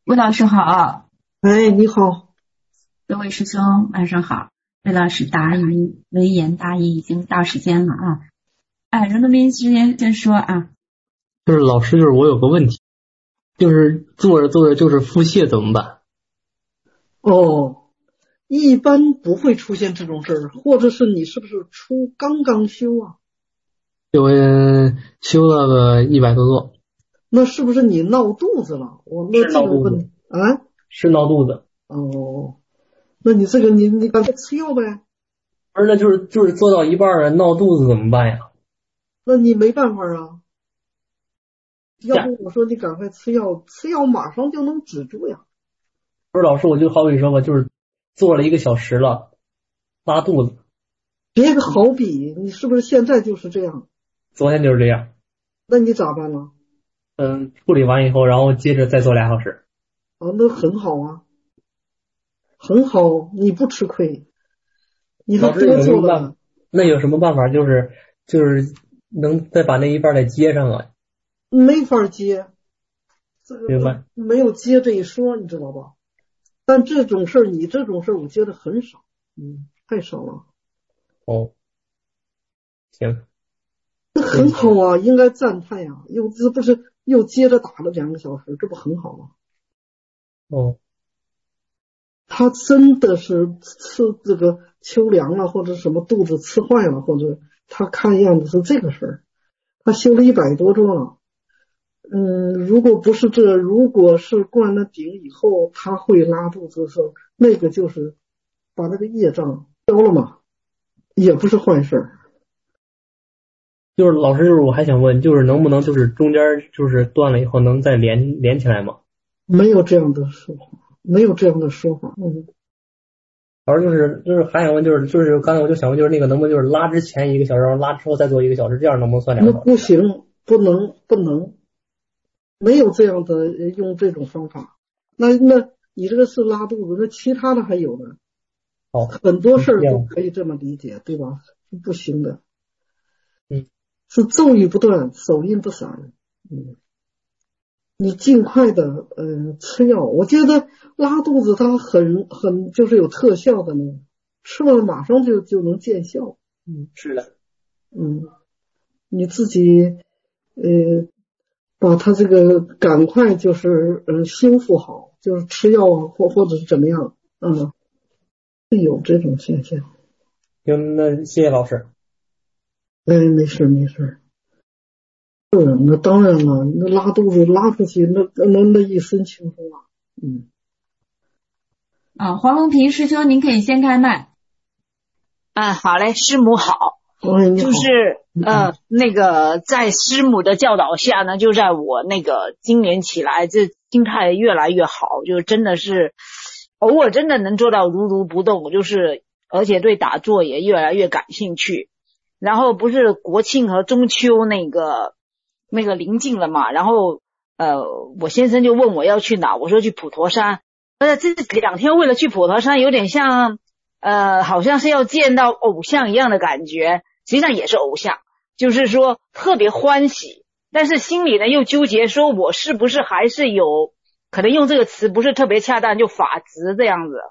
魏老师好， 哎，你好。 各位师兄晚上好。魏老师答疑，微言大义已经到时间了啊。人的民时间先说啊。 就是老师，就是我有个问题，就是做着做着就是腹泻怎么办？ 一般不会出现这种事儿，或者是你是不是刚刚修啊？ 就修了个100多座。 那是不是你闹肚子了？那这个问题啊， 是闹肚子。 那你这个你赶快吃药呗。 不是，那就是做到一半了，闹肚子怎么办呀？ 那你没办法啊。要不我说你赶快吃药，吃药马上就能止住呀。 不是老师，我就好比说吧，就是做了1个小时了，拉肚子。 别个好比，你是不是现在就是这样？ 昨天就是这样。 那你咋办呢？ 处理完以后，然后接着再做2小时。 那很好啊，很好，你不吃亏，你还多做了。 那有什么办法，就是能再把那一半再接上啊？ 没法接，这明白？ 个没有接这一说，你知道吧？但这种事儿，你这种事儿我接的很少，太少了。 行， 那很好啊，应该赞叹呀。这不是又接着打了2个小时，这不很好吗？他真的是吃这个秋凉了，或者什么肚子吃坏了，或者他看样子是这个事儿。他修了100多桌了。如果是灌了顶以后，他会拉肚子的时候，那个就是把那个业障消了嘛，也不是坏事。 就是老师，就是我还想问，就是能不能就是中间就是断了以后能再连起来吗？ 没有这样的说法，没有这样的说法。 老师就是还想问，就是刚才我就想问，就是那个能不能就是拉之前1个小时，然后拉之后再做1个小时，这样能不能算2个小时？ 那不行，不能，没有这样的用这种方法。那你这个是拉肚子，那其他的还有呢。很多事儿都可以这么理解，对吧？是不行的。是咒语不断，手印不散。你尽快的吃药。我觉得拉肚子它很就是有特效的呢，吃了马上就能见效。 是的。 你自己把它这个赶快就是修复好，就是吃药啊或者是怎么样，是有这种现象。 行，那谢谢老师。 没事。那当然了，那拉肚子拉出去，那一身轻松啊。黄龙平师兄，您可以先开麦。 好嘞，师母好。就是那个在师母的教导下呢，就在我那个今年起来，这心态越来越好，就真的是偶尔真的能做到如如不动，就是而且对打坐也越来越感兴趣。然后不是国庆和中秋那个临近了嘛，然后我先生就问我要去哪，我说去普陀山。这2天为了去普陀山，有点像好像是要见到偶像一样的感觉，实际上也是偶像，就是说特别欢喜，但是心里呢又纠结，说我是不是还是有可能用这个词不是特别恰当，就法执这样子。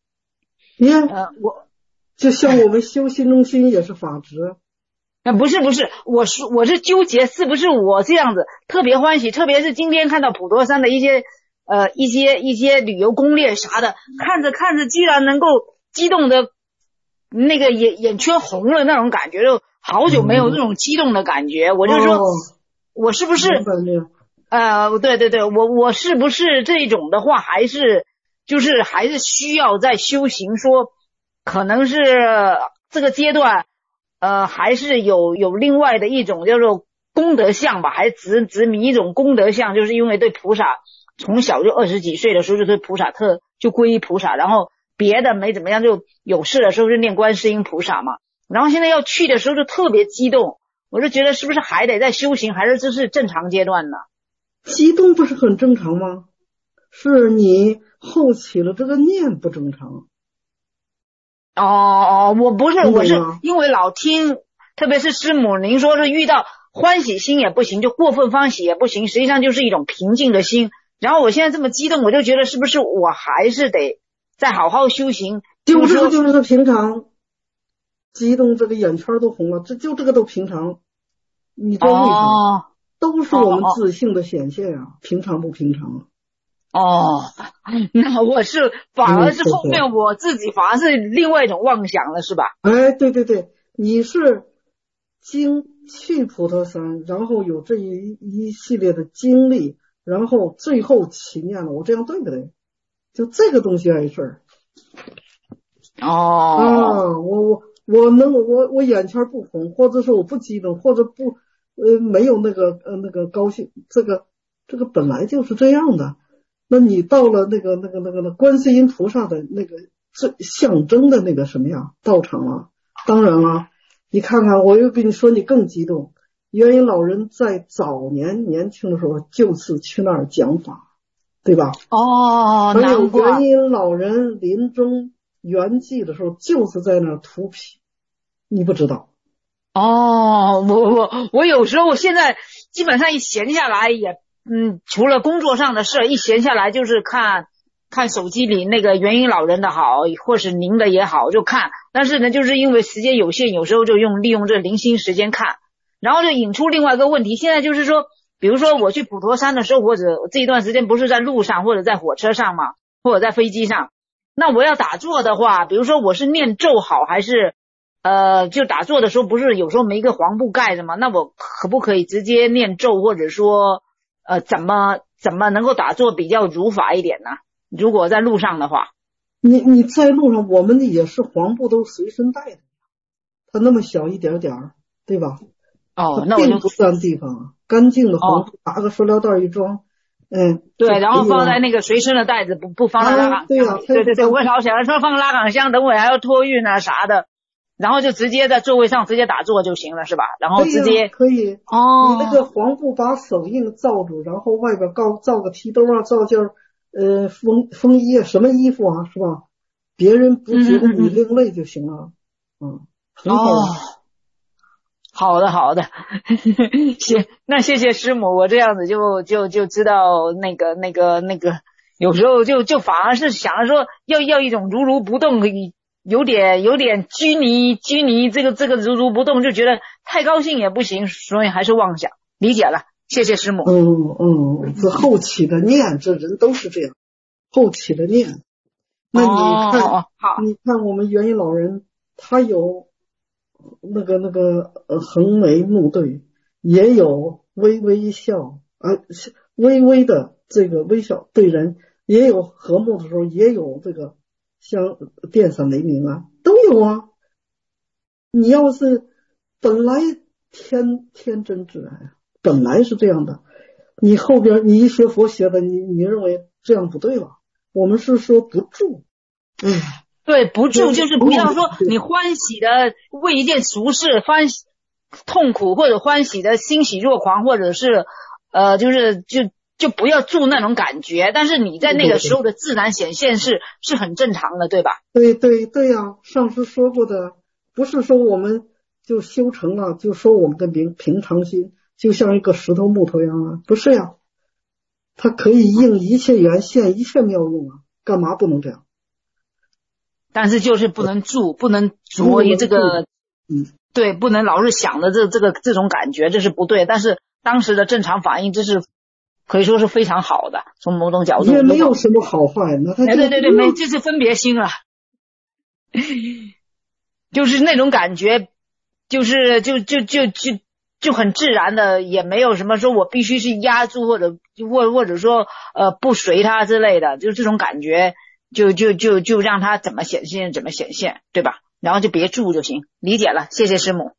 我就像我们修心中心也是法执。 不是，我是纠结是不是我这样子特别欢喜，特别是今天看到普陀山的一些旅游攻略啥的，看着居然能够激动的那个眼圈红了那种感觉，就好久没有这种激动的感觉。我就说我是不是对，我是不是这种的话还是需要在修行，说可能是这个阶段还是有另外的一种叫做功德相吧，还执迷一种功德相，就是因为对菩萨从小就20几岁的时候就对菩萨就皈依菩萨，然后别的没怎么样，就有事的时候就念观世音菩萨嘛，然后现在要去的时候就特别激动，我就觉得是不是还得在修行，还是这是正常阶段呢？ 激动不是很正常吗？是你后起了这个念不正常。 我不是，我是因为老听，特别是师母您说是遇到欢喜心也不行，就过分欢喜也不行，实际上就是一种平静的心， 然后我现在这么激动，我就觉得是不是我还是得再好好修行？ 就是平常，激动这个眼圈都红了，这个都平常。你知道为什么？都是我们自性的显现啊，平常不平常？ 那我是反而是后面我自己反而是另外一种妄想了，是吧？ 哎，对，你是去普陀山，然后有这一系列的经历，然后最后起念了，我这样对不对？就这个东西碍事儿。我眼圈不红，或者说我不激动，或者不没有那个高兴，这个本来就是这样的。那你到了那个观世音菩萨的那个最象征的那个什么呀道场了，当然了，你看看，我又跟你说，你更激动。元音老人在早年轻的时候就是去那儿讲法，对吧？还有元音老人临终圆寂的时候就是在那儿涂皮，你不知道？ 我有时候现在基本上一闲下来也除了工作上的事，一闲下来就是看手机里那个元音老人的好，或是您的也好就看，但是呢就是因为时间有限，有时候就利用这零星时间看，然后就引出另外一个问题。现在就是说，比如说我去普陀山的时候，或者这一段时间不是在路上或者在火车上嘛，或者在飞机上，那我要打坐的话，比如说我是念咒好，还是就打坐的时候不是有时候没一个黄布盖着吗？那我可不可以直接念咒，或者说怎么能够打坐比较如法一点呢？如果在路上的话， 你在路上，我们也是黄布都随身带的，它那么小一点点，对吧？ 那我就并不占地方，干净的黄布拿个塑料袋一装， 对，然后放在那个随身的袋子，不放在拉杆箱。对，我老想着说放拉杆箱，等会还要托运啊啥的，然后就直接在座位上直接打坐就行了，是吧？然后直接可以。你那个黄布把手印罩住，然后外边罩个提兜啊，罩件风衣啊，什么衣服啊，是吧？别人不觉得你另类就行了。很好。 好的，行，那谢谢师母，我这样子就知道那个，有时候就反而是想着说要一种如不动，有点拘泥，这个如不动，就觉得太高兴也不行，所以还是妄想，理解了，谢谢师母。 这后起的念，这人都是这样，后起的念。那你看我们元音老人，他有那个横眉怒对，也有微笑微的这个微笑对人，也有和睦的时候，也有这个像电闪雷鸣啊，都有啊。你要是本来天真自然，本来是这样的，你后边你一学佛学的，你认为这样不对了。我们是说不住， 对，不住就是不要说你欢喜的为一件俗事痛苦，或者欢喜的欣喜若狂，或者是就不要住那种感觉，但是你在那个时候的自然显现是很正常的，对吧？ 对呀，上师说过的，不是说我们就修成了，就说我们的平常心就像一个石头木头一样啊，不是呀，它可以应一切缘现一切妙用啊，干嘛不能这样？ 但是就是不能住，不能着于这个，对，不能老是想着这种感觉，这是不对。但是当时的正常反应，这是可以说是非常好的，从某种角度也没有什么好坏，那他对，没，这是分别心了，就是那种感觉，就是就很自然的，也没有什么说我必须是压住或者说不随他之类的，就这种感觉。就让它怎么显现，对吧？然后就别住就行，理解了，谢谢师母。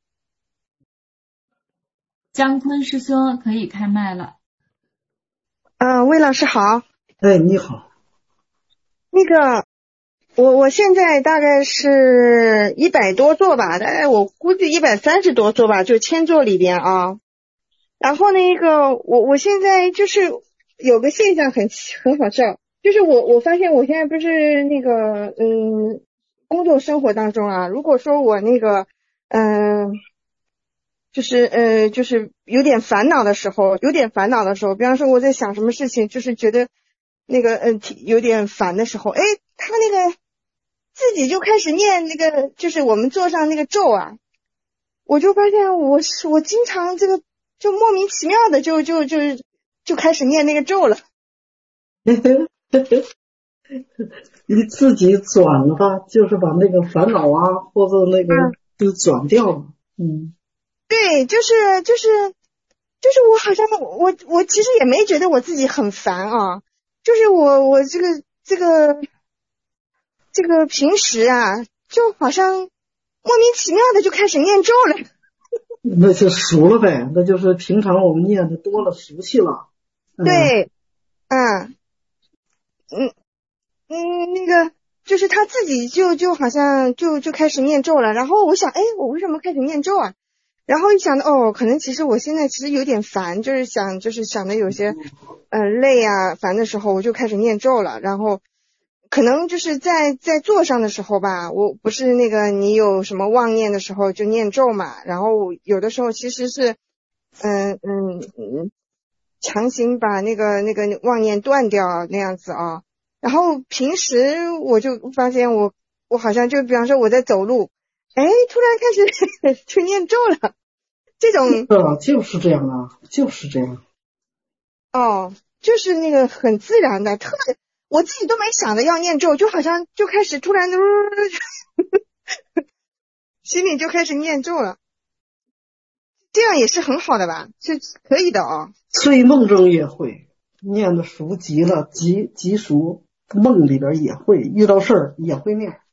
姜昆师兄可以开麦了。 魏老师好。 你好。 那个，我现在大概是100多座吧，大概我估计130多座吧，就1000座里边啊。然后那个，我现在就是有个现象很好笑。就是我发现我现在不是那个工作生活当中啊，如果说我那个就是有点烦恼的时候，比方说我在想什么事情，就是觉得有点烦的时候，哎，他那个自己就开始念那个，就是我们做上那个咒啊，我就发现我经常这个就莫名其妙的就开始念那个咒了。 你自己转了吧，就是把那个烦恼啊或者那个就转掉了。 对，就是我好像我其实也没觉得我自己很烦啊，就是我这个平时啊，就好像莫名其妙的就开始念咒了。 那就熟了呗，那就是平常我们念的多了，熟悉了。 对，那个就是他自己就好像就开始念咒了，然后我想，哎，我为什么开始念咒啊？然后一想到，可能其实我现在其实有点烦，就是想的有些累啊烦的时候，我就开始念咒了。然后可能就是在座上的时候吧，我不是那个你有什么妄念的时候就念咒嘛，然后有的时候其实是强行把那个妄念断掉那样子啊。然后平时我就发现我好像就比方说我在走路，哎，突然开始就念咒了，这种就是这样啊，就是这样。 就是那个很自然的，我自己都没想着要念咒，就好像就开始突然心里就开始念咒了，这样也是很好的吧，是可以的啊。 睡梦中也会念的熟极了，极熟，梦里边也会遇到事儿也会念。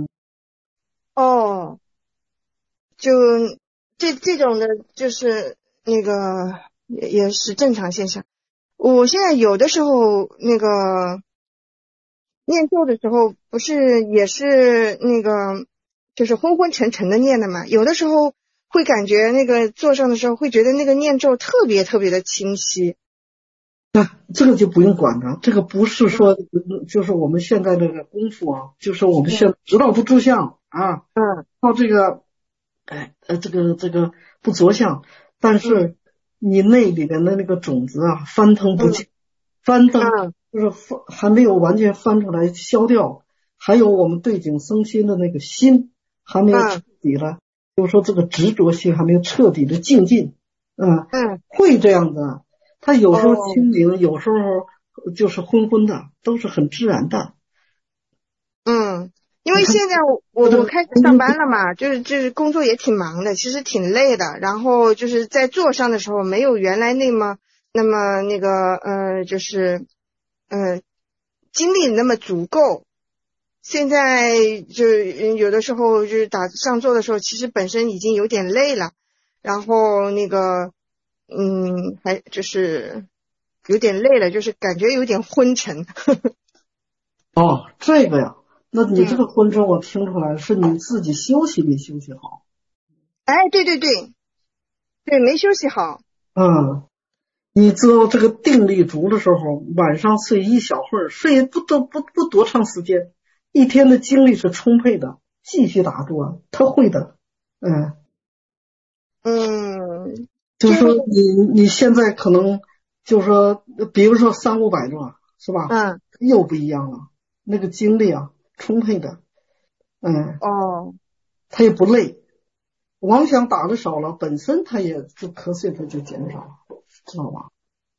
就这种的，就是那个也是正常现象。我现在有的时候那个念咒的时候，不是也是那个就是昏昏沉沉的念的嘛，有的时候会感觉那个坐上的时候会觉得那个念咒特别特别的清晰。 这个就不用管了，这个不是说就是我们现在这个功夫啊，就是我们现在知道不住相啊，到这个这个不着相，但是你内里边的那个种子啊翻腾不尽，翻腾就是还没有完全翻出来消掉，还有我们对境生心的那个心还没有彻底了，就是说这个执着心还没有彻底的净尽，会这样的。他有时候清明，有时候就是昏昏的，都是很自然的。 因为现在我开始上班了嘛，就是工作也挺忙的，其实挺累的。然后就是在座上的时候，没有原来那么那个就是精力那么足够。现在就有的时候就是上座的时候，其实本身已经有点累了，然后那个还就是有点累了，就是感觉有点昏沉。 这个呀，那你这个昏沉我听出来是你自己休息没休息好。 对，没休息好。 你知道这个定力足的时候，晚上睡一小会儿，睡不多长时间，一天的精力是充沛的，继续打坐，他会的。就是说你现在可能就是说，比如说300-500坐是吧？又不一样了，那个精力啊充沛的，他也不累，妄想打的少了，本身他也就瞌睡它就减少了，知道吧？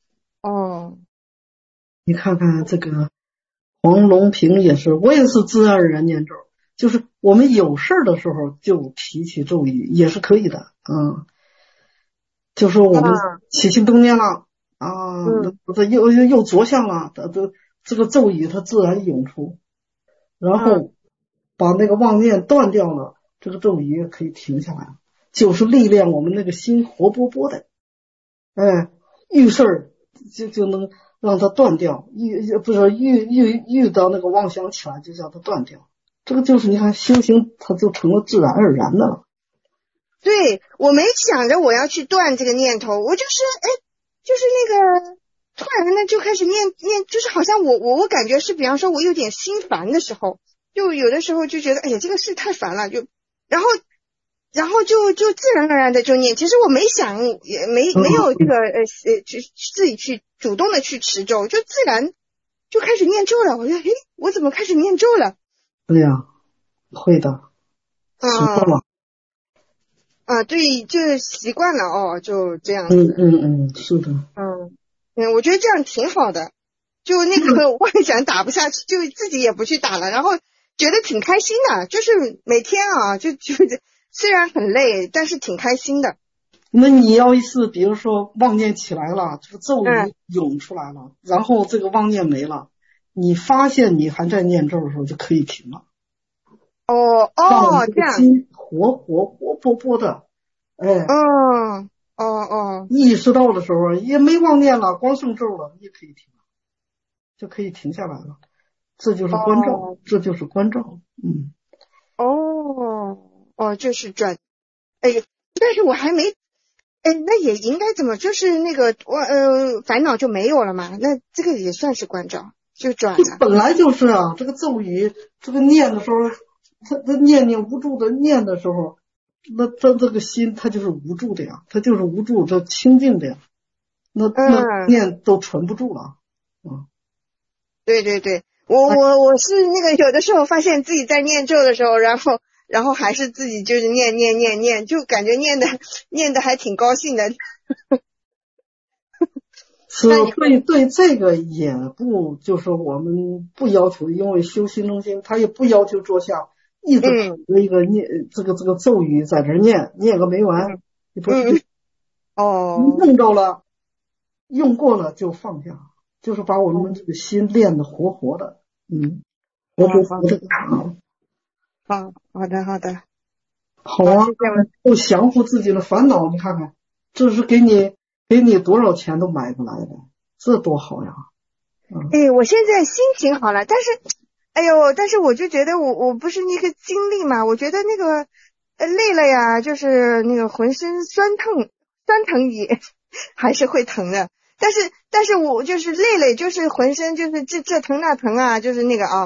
你看看这个黄龙平也是，我也是自然而然念咒，就是我们有事的时候就提起咒语也是可以的。就说我们起心动念了这又着相了，这个咒语它自然涌出，然后把那个妄念断掉了，这个咒语也可以停下来，就是历练我们那个心活泼泼的，遇事儿就能让它断掉，遇到那个妄想起来就叫它断掉，这个就是你看修行它就成了自然而然的了。 对，我没想着我要去断这个念头，我就是就是那个突然呢就开始念，就是好像我感觉是，比方说我有点心烦的时候，就有的时候就觉得哎呀这个事太烦了，就然后就自然而然的就念，其实我没想，也没有这个自己去主动的去持咒，就自然就开始念咒了。我说我怎么开始念咒了？ 对呀，会的，习惯了。 对，就是习惯了就这样子。是的。 我觉得这样挺好的。就那个妄想打不下去，就自己也不去打了，然后觉得挺开心的，就是每天就虽然很累，但是挺开心的。 那你要是比如说妄念起来了，这个咒语涌出来了，然后这个妄念没了，你发现你还在念咒的时候就可以停了。 这样。 心活泼泼的，意识到的时候也没妄念了，光剩咒了，也可以停了，就可以停下来了。这就是关照，这就是关照。 就是转。但是我还没。那也应该怎么就是那个烦恼就没有了嘛？那这个也算是关照，就转了。 本来就是这个咒语，这个念的时候，他念无助的念的时候，那这个心它就是无助的呀，它就是无助，它清净的呀，那念都存不住了。 对，我是那个有的时候发现自己在念咒的时候，然后还是自己就是念，就感觉念的还挺高兴的。 所以对这个也不就是我们不要求，因为修心中心他也不要求坐下一直一个念这个咒语在这念个没完，你不是用着了用过了就放下，就是把我们这个心练得活活的。活的。 好的。 好啊，不降服自己的烦恼，你看看，这是给你多少钱都买不来的，这多好呀！ 我现在心情好了，但是我就觉得我不是那个经历嘛，我觉得那个累了呀，就是那个浑身酸疼也还是会疼的，但是我就是累了，就是浑身就是这疼那疼啊，就是那个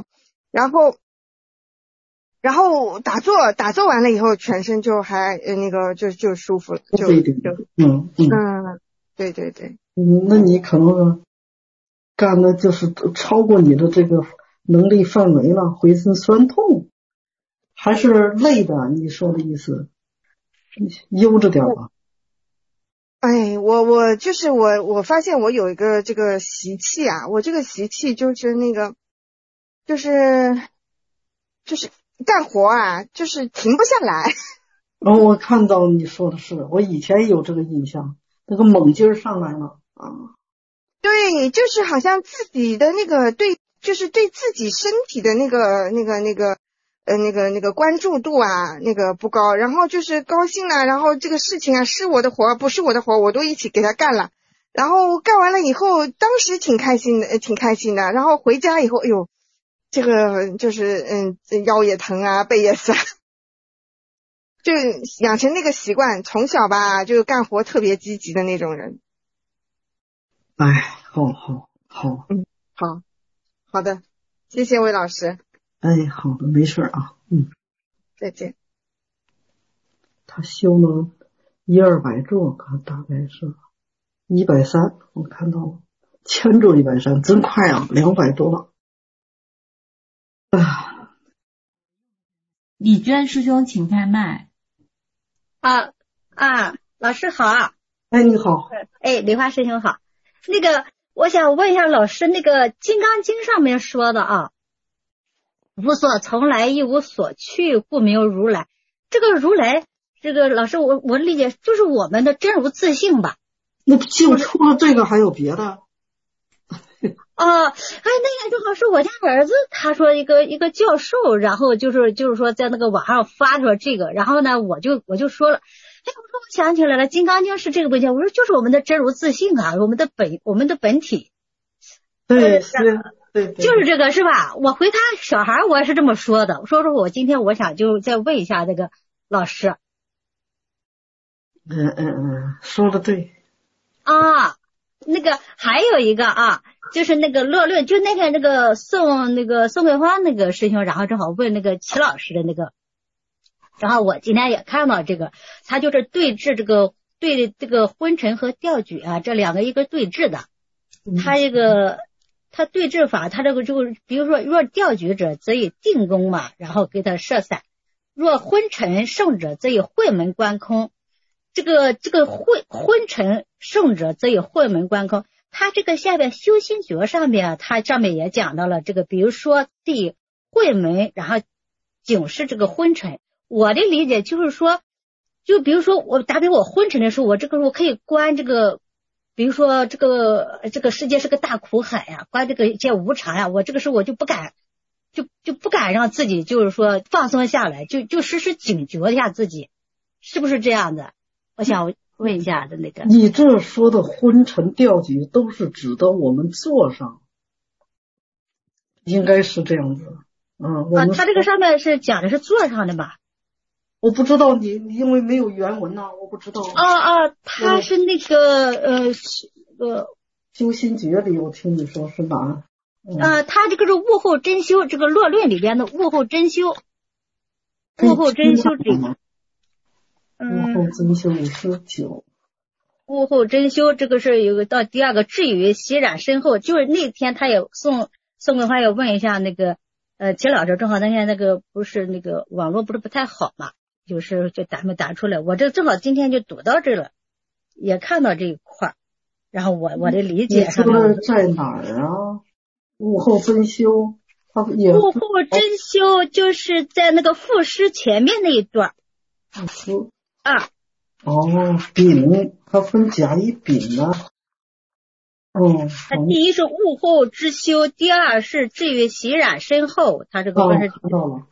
然后打坐完了以后，全身就还那个就舒服了，就对。 那你可能干的就是超过你的这个能力范围了，浑身酸痛，还是累的？你说的意思，悠着点吧。 我就是我发现我有一个这个习气啊，我这个习气就是那个就是干活啊，就是停不下来。 我看到你说的是，我以前有这个印象，那个猛劲儿上来了对，就是好像自己的那个就是对自己身体的那个关注度那个不高，然后就是高兴了，然后这个事情是我的活不是我的活，我都一起给他干了，然后干完了以后，当时挺开心的，然后回家以后，这个就是腰也疼啊，背也酸，就养成那个习惯，从小吧就干活特别积极的那种人。好的，谢谢魏老师。 好的，没事啊。 再见。 他修了100-200座，大概是130，我看到了1000座130，真快啊，200多了。 李娟师兄请开麦。 老师好。 你好。 梨花师兄好。那个我想问一下老师，那个《金刚经》上面说的无所从来亦无所去，故名如来。这个如来，这个老师我理解就是我们的真如自性吧？ 那就除了这个还有别的？ 那个正好是我家儿子，他说一个教授，然后就是说在那个网上发出来这个，然后呢我就说了，我说我想起来了，《金刚经》是这个问题，我说就是我们的真如自性啊，我们的本体。 对， 就是这个是吧？我回他小孩我也是这么说的，说我今天我想就再问一下这个老师。 说的对。 那个还有一个就是那个乐论，就那天那个宋桂花那个师兄，然后正好问那个齐老师的那个，然后我今天也看到这个，他就是对峙对这个昏沉和调举这两个一个对峙的， 他对治法，他这个就比如说，若调举者，则以定功嘛，然后给他设散；若昏沉盛者，则以会门观空。这个昏沉盛者，则以会门观空。他这个下边修心诀上面，他上面也讲到了这个，比如说第会门，然后警示这个昏沉。我的理解就是说，就比如说我打比我昏沉的时候，我这个时候可以观这个，比如说这个世界是个大苦海呀，观这个一切无常呀，我这个时候我就不敢，就不敢让自己就是说放松下来，就时时警觉一下自己，是不是这样的？我想问一下的那个。 你这说的昏沉调举都是指的我们座上，应该是这样子。 他这个上面是讲的是座上的吧？ 我不知道你因为没有原文我不知道。 他是那个修心诀里我听你说是哪？ 他这个是悟后真修，这个络论里边的悟后真修，悟后真修这个。 悟后真修59。 悟后真修这个是有个到第二个至于习染身后，就是那天他也宋桂花也问一下那个齐老师，正好那天那个不是那个网络不是不太好嘛，就是就没打出来，我这正好今天就读到这了，也看到这一块，然后我的理解上面。 你说在哪儿啊？悟后真修，他也悟后真修就是在那个赋诗前面那一段。 丙，它分甲乙丙呢。 它第一是悟后之修，第二是至于习染身后，它这个分是看到了。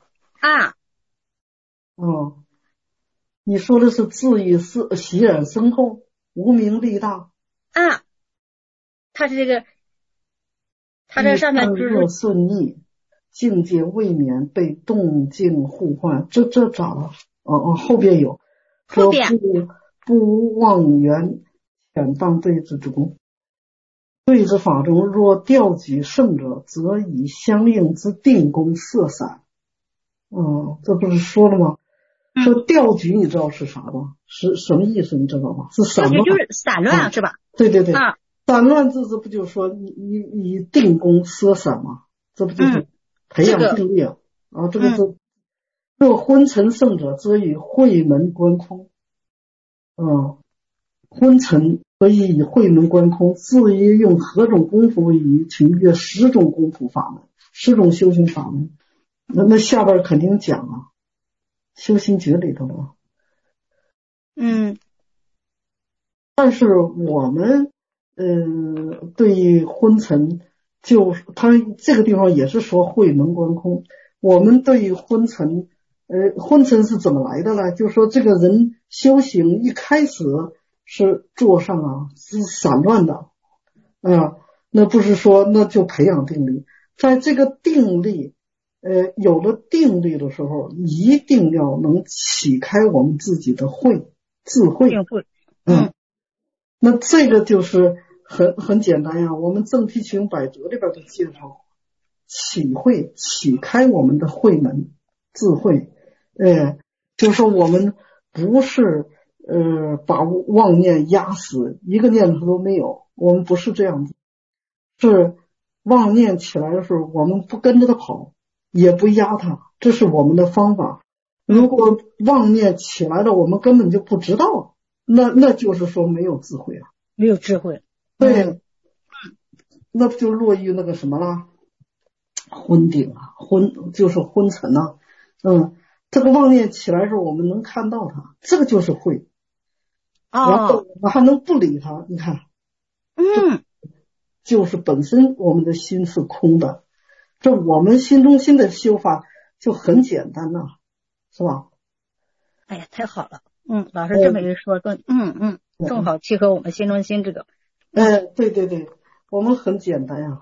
你说的是至于习染身后，无名力大。 它是这个，它这上面就是顺逆，境界未免被动静互换，这咋了？后边有说不妄言显当对治之功。对治法中，若调举胜者，则以相应之定功设散。这不是说了吗？说调举你知道是啥吗？是什么意思你知道吗？是散乱， 就是散乱是吧？ 对。散乱这不就是说你定功设散吗？这不就是培养定力这个是若昏沉盛者，则以会门观空。昏沉可以以会门观空，至于用何种功夫为宜，请阅10种功夫法门，10种修行法门。那下边肯定讲修心诀里头了。但是我们对于昏沉，就他这个地方也是说会门观空。我们对于昏沉昏沉是怎么来的呢？就是说这个人修行一开始是座上是散乱的那不是说那就培养定力，在这个定力有了定力的时候，一定要能启开我们自己的智慧。那这个就是很简单呀，我们正题群百哲里边的介绍，启开我们的慧门智慧。就是说我们不是把妄念压死，一个念头都没有，我们不是这样子。是妄念起来的时候，我们不跟着它跑，也不压它，这是我们的方法。如果妄念起来了，我们根本就不知道，那就是说没有智慧了， 没有智慧。 对，那不就落于那个什么了？昏顶就是昏沉这个妄念起来的时候，我们能看到它，这个就是慧。然后我们还能不理它，你看，就是本身我们的心是空的，这我们心中心的修法就很简单是吧？ 哎呀，太好了，老师这么一说，正好契合我们心中心这个。 对，我们很简单呀。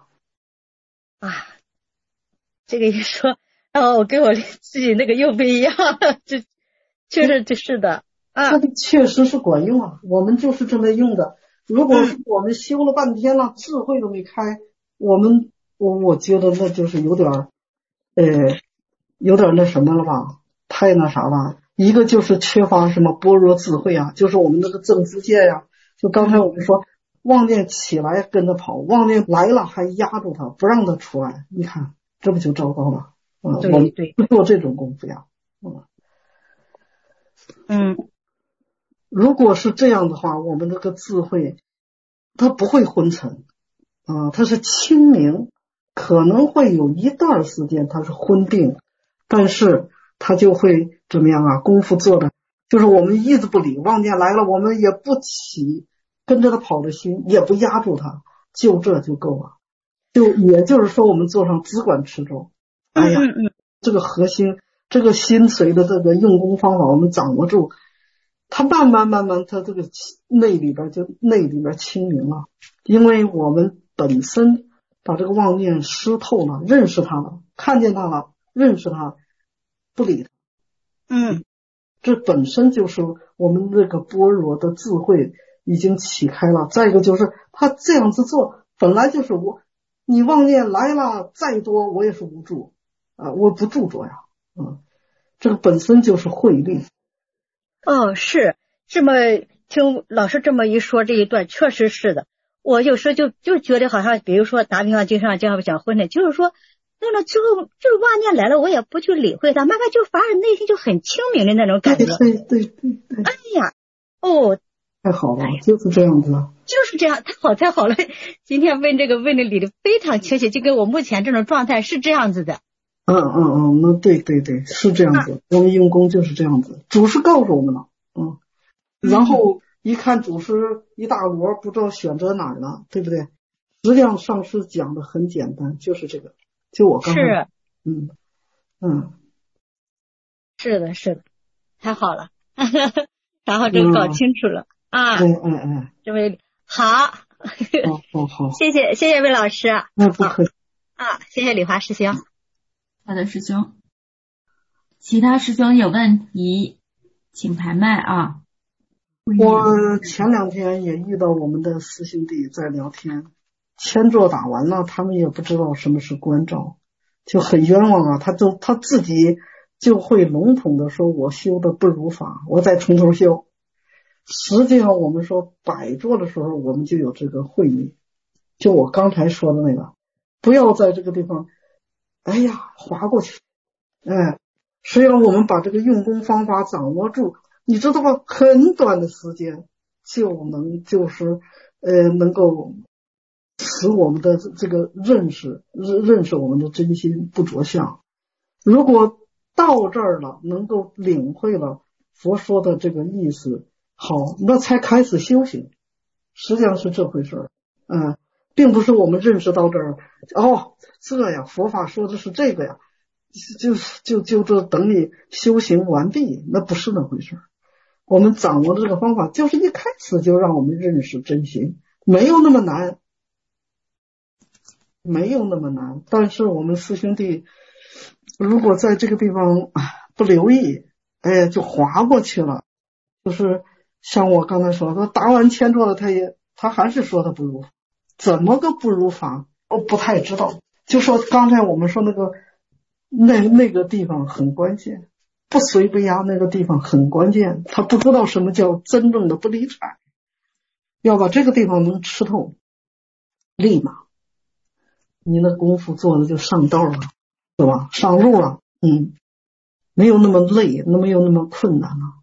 这个一说，我跟我自己那个又不一样，这确实是的这个确实是管用我们就是这么用的。如果是我们修了半天了，智慧都没开，我觉得那就是有点那什么了吧，太那啥了。一个就是缺乏什么般若智慧就是我们那个正知见就刚才我们说妄念起来跟着跑，妄念来了还压住他，不让他出来，你看这不就糟糕了？ 对我们对， 做这种功夫呀。如果是这样的话，我们这个智慧它不会昏沉它是清明，可能会有一段时间它是昏定，但是它就会怎么样啊？功夫做的就是我们一直不理，妄念来了我们也不起跟着他跑的心，也不压住他，就这就够了。也就是说我们做上只管持咒，哎呀，这个核心这个心髓的这个用功方法我们掌握住，它慢慢它这个内里边清明了，因为我们本身把这个妄念湿透了，认识它了，看见它了，认识它，不理它。这本身就是我们这个般若的智慧已经启开了。再一个就是他这样子做本来就是你妄念来了再多我也是无助我不著着呀这个本身就是慧力。 是这么听老师这么一说，这一段确实是的。我有时候就觉得好像比如说打比方经常讲婚的，就是说那了之后就是妄念来了我也不去理会它，慢慢就反而内心就很清明的那种感觉。 对哎呀太好了，就是这样子， 就是这样，太好了。今天问的理的非常清晰，就跟我目前这种状态是这样子的。 那对，是这样子。我们用功就是这样子，祖师告诉我们了，然后一看祖师一大摞，不知道选择哪儿了，对不对？实际上上师讲的很简单，就是这个，就我刚才是，是的，太好了，然后就搞清楚了这位好，谢谢魏老师， 不客气谢谢李华师兄。 好的，师兄，其他师兄有问题请排麦啊。 我前2天也遇到我们的师兄弟在聊天，签座打完了，他们也不知道什么是关照，就很冤枉他自己就会笼统的说我修的不如法，我再从头修。实际上我们说摆坐的时候我们就有这个慧命，就我刚才说的那个，不要在这个地方划过去。实际上我们把这个用功方法掌握住，你知道吗？很短的时间就能能够使我们的这个认识我们的真心不着相。如果到这儿了，能够领会了佛说的这个意思，好，那才开始修行。实际上是这回事并不是我们认识到这儿这呀，佛法说的是这个呀，就这等你修行完毕，那不是那回事。我们掌握这个方法，就是一开始就让我们认识真心，没有那么难。但是我们师兄弟如果在这个地方不留意，就划过去了。就是像我刚才说的，打完签座了，他还是说他不如法，怎么个不如法？不太知道。就说刚才我们说那个地方很关键，不随不压那个地方很关键，他不知道什么叫真正的不理睬，要把这个地方能吃透，立马你那功夫做的就上道了，是吧？上路了，没有那么累，没有那么困难了，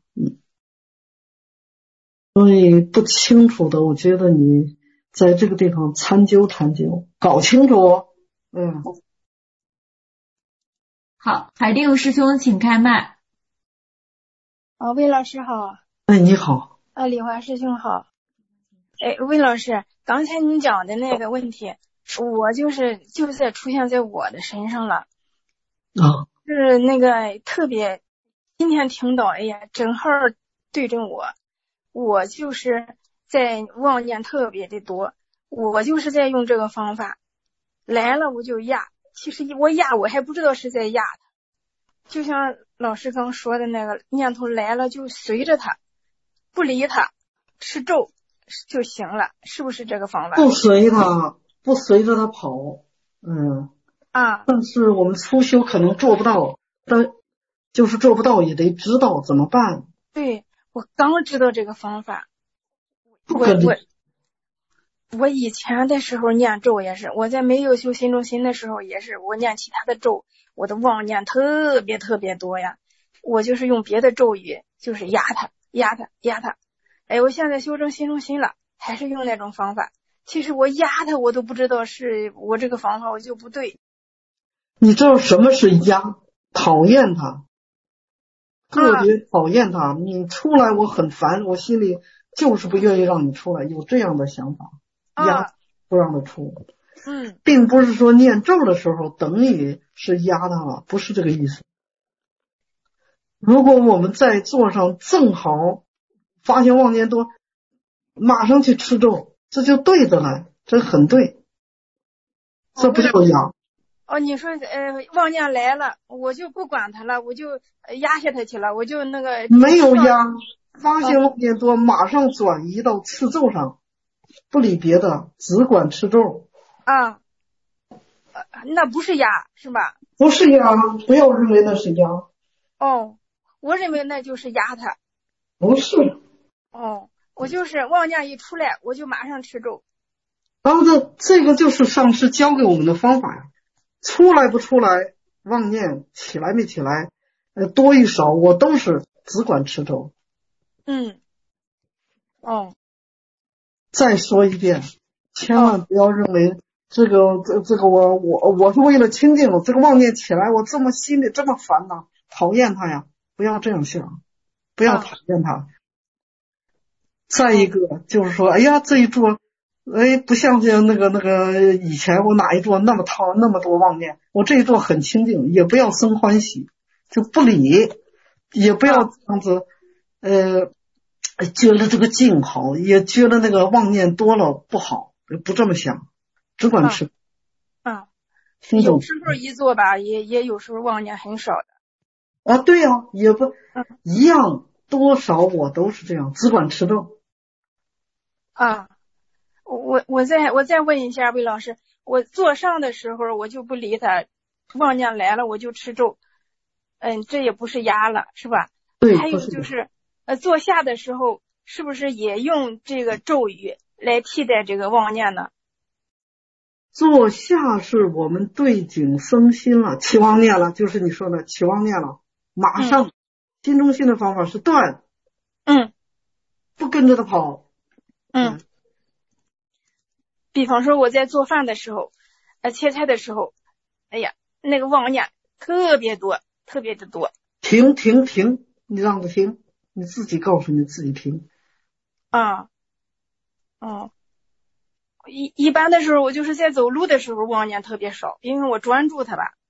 所以不清楚的，我觉得你在这个地方参究，搞清楚。 好，海定师兄请开麦。 魏老师好。 你好。 李华师兄好。魏老师，刚才您讲的那个问题，我就是出现在我的身上了。是那个特别，今天听到，正好对准我就是在妄念特别的多，我就是在用这个方法，来了我就压，其实我还不知道是在压它，就像老师刚说的那个念头来了就随着它，不理它，吃咒就行了，是不是这个方法？ 不随着它跑，但是我们初修可能做不到，但就是做不到也得知道怎么办。 对，我刚知道这个方法， 我以前的时候念咒也是，我在没有修心中心的时候也是，我念其他的咒，我的妄念特别特别多呀。我就是用别的咒语，就是压它。哎，我现在修成心中心了，还是用那种方法。其实我压它，我都不知道是我这个方法我就不对。 你知道什么是压？讨厌它，特别讨厌它。你出来我很烦，我心里就是不愿意让你出来，有这样的想法，压不让它出。并不是说念咒的时候等于是压它了，不是这个意思。如果我们在座上正好发现妄念多，马上去吃咒，这就对的了，这很对，这不叫压。 你说妄念来了，我就不管它了，我就压下它去了，我就那个没有压，发现妄念多，马上转移到吃咒上，不理别的，只管吃咒。 那不是压是吧？ 不是压，不要认为那是压。 我认为那就是压它。 不是。 我就是妄念一出来，我就马上吃咒。 然后这个就是上师教给我们的方法呀。出来不出来，妄念起来没起来，多与少，我都是只管吃咒。再说一遍，千万不要认为这个我是为了清净，这个妄念起来，我这么心里这么烦呐，讨厌他呀，不要这样想，不要讨厌他。再一个就是说，哎呀，这一座不像那个以前我哪一座那么多妄念，我这一座很清净，也不要生欢喜，就不理，也不要这样子觉得这个境好，也觉得那个妄念多了不好，不这么想，只管吃。 有时候一做吧，也有时候妄念很少的。对呀，也不一样，多少我都是这样，只管吃咒。 我再问一下魏老师，我坐上的时候我就不理他，妄念来了我就吃咒，这也不是压了是吧？ 对。 还有就是坐下的时候是不是也用这个咒语来替代这个妄念呢？ 坐下是我们对境生心了，起妄念了，就是你说的起妄念了，马上心中心的方法是断，不跟着他跑。 比方说我在做饭的时候切菜的时候，哎呀那个妄念特别多，特别的多。 停，你让他停，你自己告诉你自己停。 一般的时候我就是在走路的时候妄念特别少，因为我专注它吧。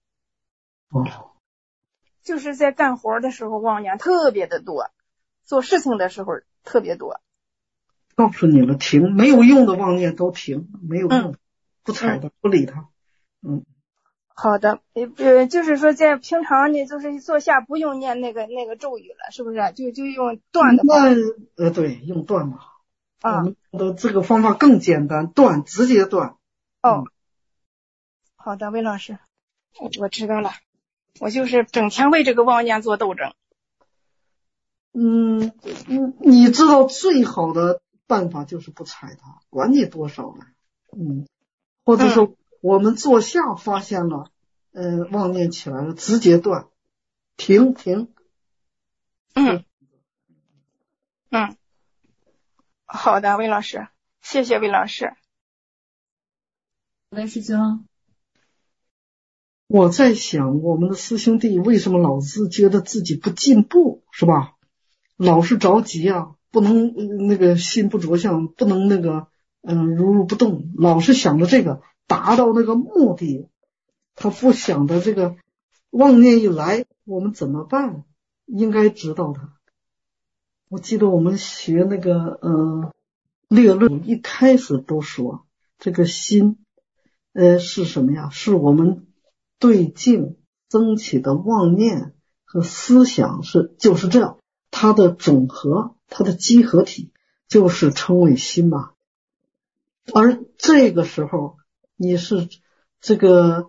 就是在干活的时候妄念特别的多，做事情的时候特别多。 告诉你了，停，没有用的妄念都停，没有用，不睬他，不理他。 好的，就是说在平常你就是坐下不用念那个咒语了，是不是？就用断的方法。 对，用断嘛。我们的这个方法更简单，断，直接断。 好的，魏老师，我知道了，我就是整天为这个妄念做斗争。 你知道最好的办法就是不睬他，管你多少呢。或者说我们坐下发现了妄念起来了，直接断，停。 好的，魏老师，谢谢魏老师。 喂，师兄， 我在想我们的师兄弟为什么老是觉得自己不进步，是吧？老是着急啊，不能那个心不着相，不能那个如如不动，老是想着这个达到那个目的，他不想着这个妄念一来我们怎么办，应该知道它。我记得我们学那个略论一开始都说这个心是什么呀？是我们对境增起的妄念和思想，就是这样，它的总和，它的集合体就是称为心嘛。而这个时候你是这个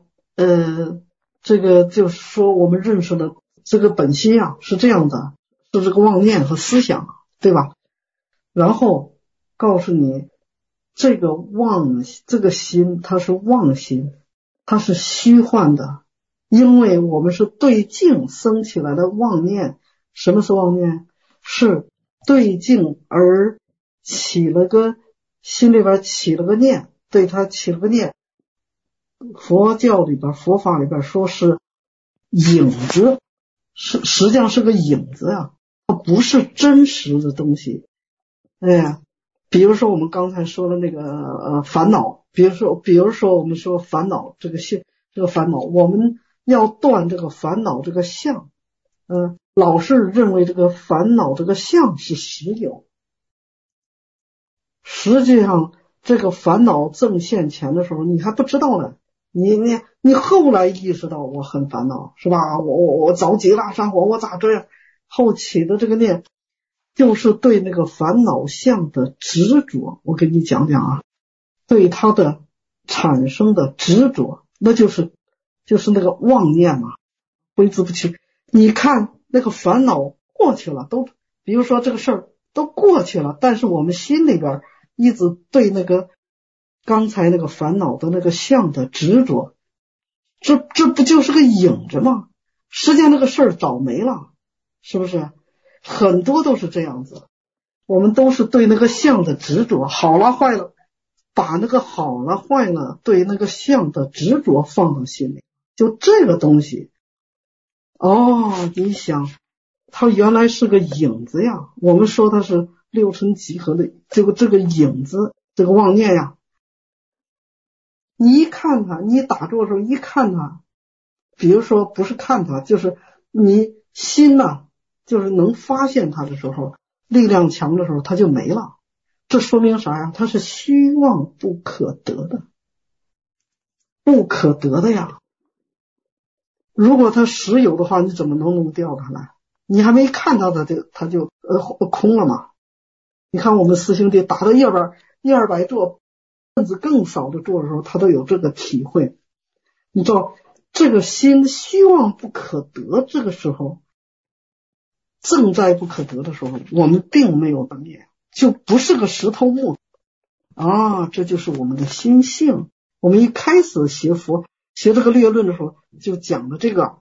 就是说我们认识的这个本心啊，是这样的，是这个妄念和思想，对吧？然后告诉你这个心它是妄心，它是虚幻的，因为我们是对境生起来的妄念。什么是妄念？是对境而心里边起了个念，对它起了个念。佛教里边佛法里边说是影子，实际上是个影子啊，它不是真实的东西。比如说我们刚才说的那个烦恼，比如说我们说烦恼这个烦恼，我们要断这个烦恼这个相，老是认为这个烦恼这个相是实有，实际上这个烦恼正现前的时候你还不知道呢，你后来意识到我很烦恼是吧？我着急了上火，我咋这样？后起的这个念就是对那个烦恼相的执着。我跟你讲讲啊，对它的产生的执着，那就是那个妄念嘛，挥之不去。你看那个烦恼过去了，都比如说这个事儿都过去了，但是我们心里边一直对那个刚才那个烦恼的那个相的执着，这不就是个影子吗？实际上那个事儿早没了，是不是？很多都是这样子，我们都是对那个相的执着，好了坏了，把那个好了坏了对那个相的执着放到心里，就这个东西。你想它原来是个影子呀，我们说它是六尘集合的这个影子，这个妄念呀。你一看它，你打坐的时候一看它，比如说不是看它，就是你心就是能发现它的时候，力量强的时候它就没了。这说明啥呀？它是虚妄不可得的，不可得的呀。如果它实有的话，你怎么能弄掉它呢？你还没看到它就空了嘛。你看我们师兄弟打到100坐甚至更少的坐的时候，他都有这个体会。你知道这个心虚妄不可得，这个时候正在不可得的时候，我们并没有断念，就不是个石头木这就是我们的心性。我们一开始学这个略论的时候就讲了这个，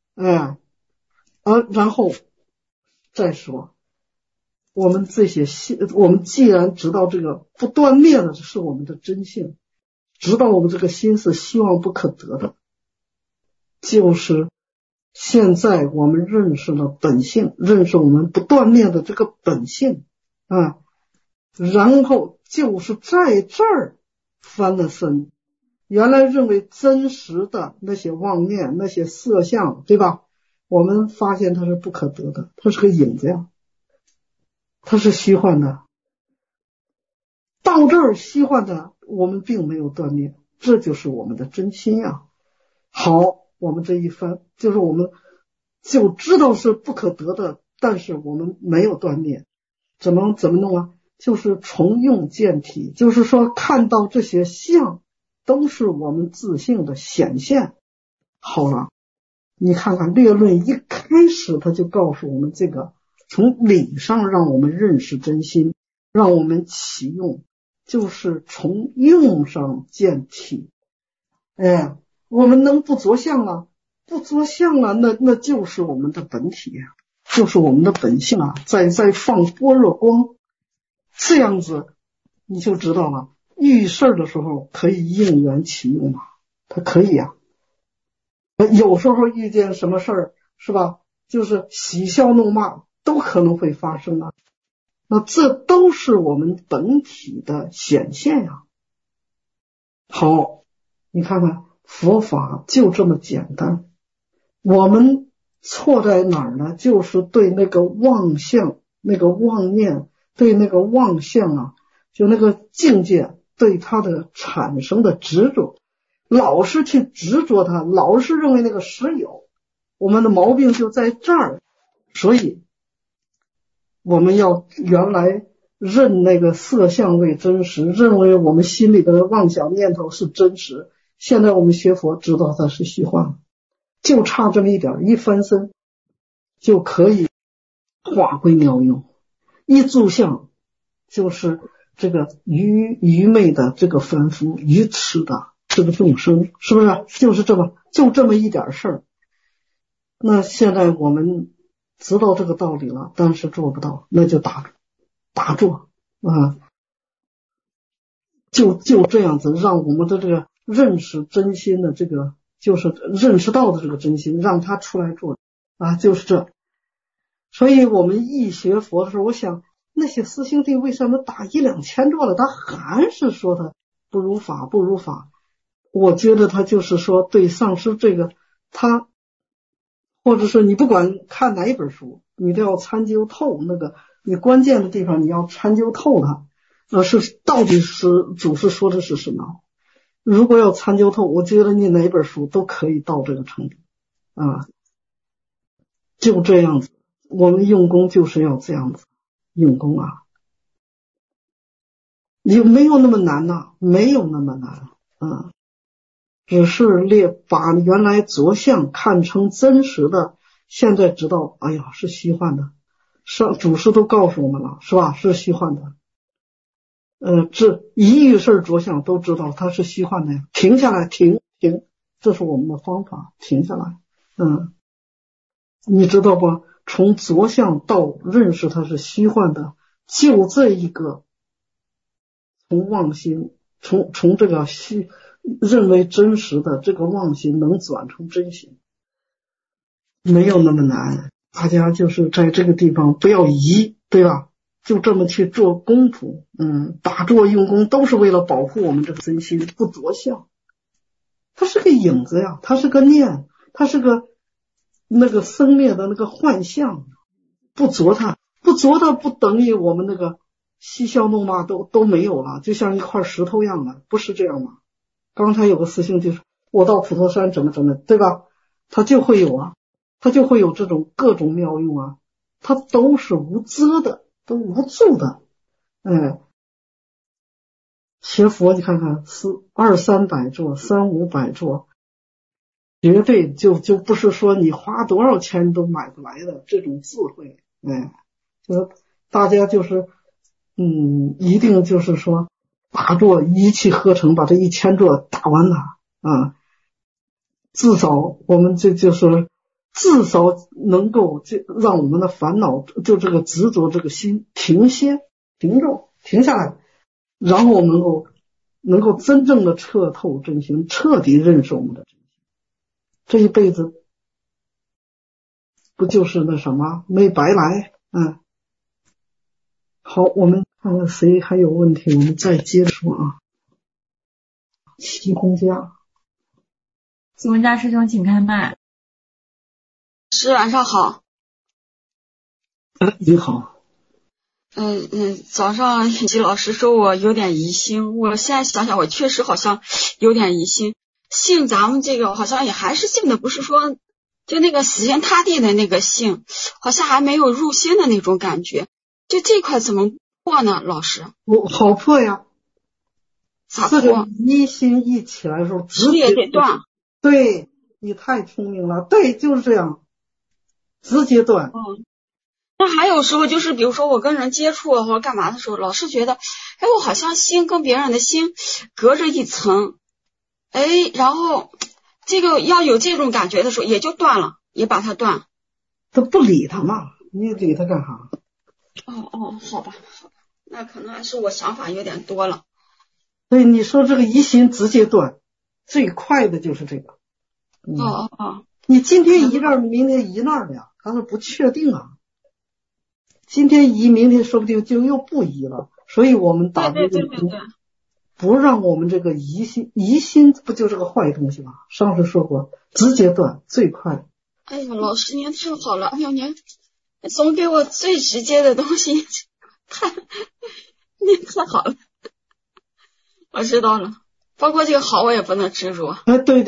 然后再说我们我们既然知道这个不断灭的是我们的真性，知道我们这个心是希望不可得的，就是现在我们认识了本性，认识我们不断灭的这个本性然后就是在这儿翻了身。原来认为真实的那些妄念，那些色相，对吧？我们发现它是不可得的，它是个影子呀，它是虚幻的。到这儿虚幻的我们并没有断灭，这就是我们的真心呀。好，我们这一番就是我们就知道是不可得的，但是我们没有断灭。怎么弄啊？就是从用见体，就是说看到这些相都是我们自性的显现。好了，你看看略论一开始他就告诉我们这个，从理上让我们认识真心，让我们启用，就是从用上见体。我们能不着相了？不着相了，那就是我们的本体呀，就是我们的本性啊，在放般若光，这样子你就知道了。遇事的时候可以应缘起用嘛，它可以啊。有时候遇见什么事儿是吧，就是喜笑怒骂都可能会发生啊，那这都是我们本体的显现呀。好，你看看佛法就这么简单。我们错在哪儿呢？就是对那个妄相，那个妄念，对那个妄相就那个境界对它的产生的执着，老是去执着它，老是认为那个实有，我们的毛病就在这儿。所以我们要原来认那个色相为真实，认为我们心里的妄想念头是真实，现在我们学佛知道它是虚幻，就差这么一点，一翻身就可以化归妙用。一住相就是这个愚昧的这个凡夫，愚痴的这个众生，是不是？就是就这么一点事儿。那现在我们知道这个道理了，但是做不到，那就打坐啊，就这样子，让我们的这个认识真心的这个，就是认识到的这个真心，让他出来做啊，就是这。所以我们一学佛的时候，我想那些师兄弟为什么打1-2千座了，他还是说他不如法。我觉得他就是说对上师这个他，或者说你不管看哪一本书，你都要参究透那个你关键的地方，你要参究透它，是到底是祖师说的是什么。如果要参究透，我觉得你哪一本书都可以到这个程度啊，就这样子。我们用功就是要这样子用功啊，也没有那么难呐，没有那么难啊，只是把原来着相看成真实的，现在知道，哎呀，是虚幻的，祖师都告诉我们了，是吧？是虚幻的。这一遇事着相都知道它是虚幻的呀，停下来，停，这是我们的方法，停下来。你知道不？从着相到认识它是虚幻的，就这一个从妄心，从这个认为真实的这个妄心能转成真心，没有那么难。大家就是在这个地方不要疑，对吧？就这么去做功夫，打坐用功都是为了保护我们这个真心不着相。它是个影子呀，它是个念，它是个那个生灭的那个幻象，不着它不等于我们那个嬉笑怒骂都没有了，就像一块石头一样的，不是这样吗？刚才有个师兄就说我到普陀山怎么，对吧？他就会有啊，他就会有这种各种妙用啊，他都是无遮的，都无助的。学佛你看看200-300座300-500座，绝对就不是说你花多少钱都买不来的这种智慧。就是大家就是一定就是说打坐一气呵成，把这1000座打完了啊，至少我们就是至少能够让我们的烦恼就这个执着这个心停下来，然后能够真正的彻透真心，彻底认识我们的真心。这一辈子不就是那什么没白来。好，我们看看谁还有问题，我们再接着说啊。齐红家师兄请开麦。 师晚上好。 你好。 早上齐老师说我有点疑心，我现在想想我确实好像有点疑心，信咱们这个好像也还是信的，不是说就那个死心塌地的那个信，好像还没有入心的那种感觉，就这块怎么破呢？老师， 我好破呀。 咋破？ 这个疑心一起来的时候直接得断。 对，你太聪明了，对，就是这样，直接断。 那还有时候就是比如说我跟人接触或者干嘛的时候，老是觉得我好像心跟别人的心隔着一层，然后这个要有这种感觉的时候也就断了，也把它断。 都不理他嘛，你理他干啥？ 好吧，那可能还是我想法有点多了。 对，你说这个疑心直接断，最快的就是这个。你今天疑这儿，明天疑那儿的呀，他是不确定啊。今天疑，明天说不定就又不疑了，所以我们打这个不让我们这个疑心不就是个坏东西吗？上次说过，直接断最快。 老师您太好了，您总给我最直接的东西，您太好了。我知道了，包括这个好我也不能执着。 对。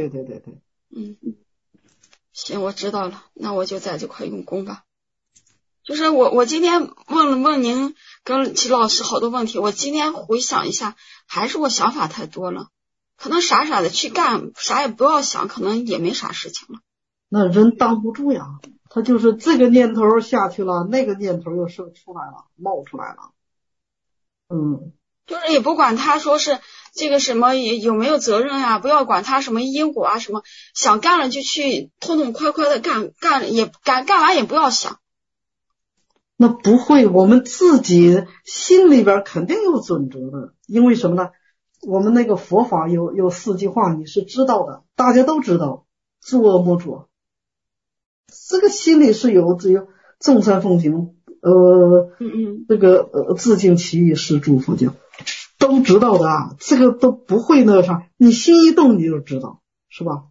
行，我知道了，那我就在这块用功吧。就是我今天问您跟齐老师好多问题，我今天回想一下，还是我想法太多了，可能傻傻的去干，啥也不要想，可能也没啥事情了。 那人挡不住呀，他就是这个念头下去了，那个念头又出来了，冒出来了。 就是也不管他说是这个什么有没有责任呀，不要管他什么因果啊什么，想干了就去痛痛快快的干完也不要想。 那不会，我们自己心里边肯定有准则的，因为什么呢？我们那个佛法有4句话你是知道的，大家都知道，诸恶莫作，这个心里是有众善奉行，这个自净其意是诸佛教，都知道的啊，这个都不会那啥，你心一动你就知道，是吧？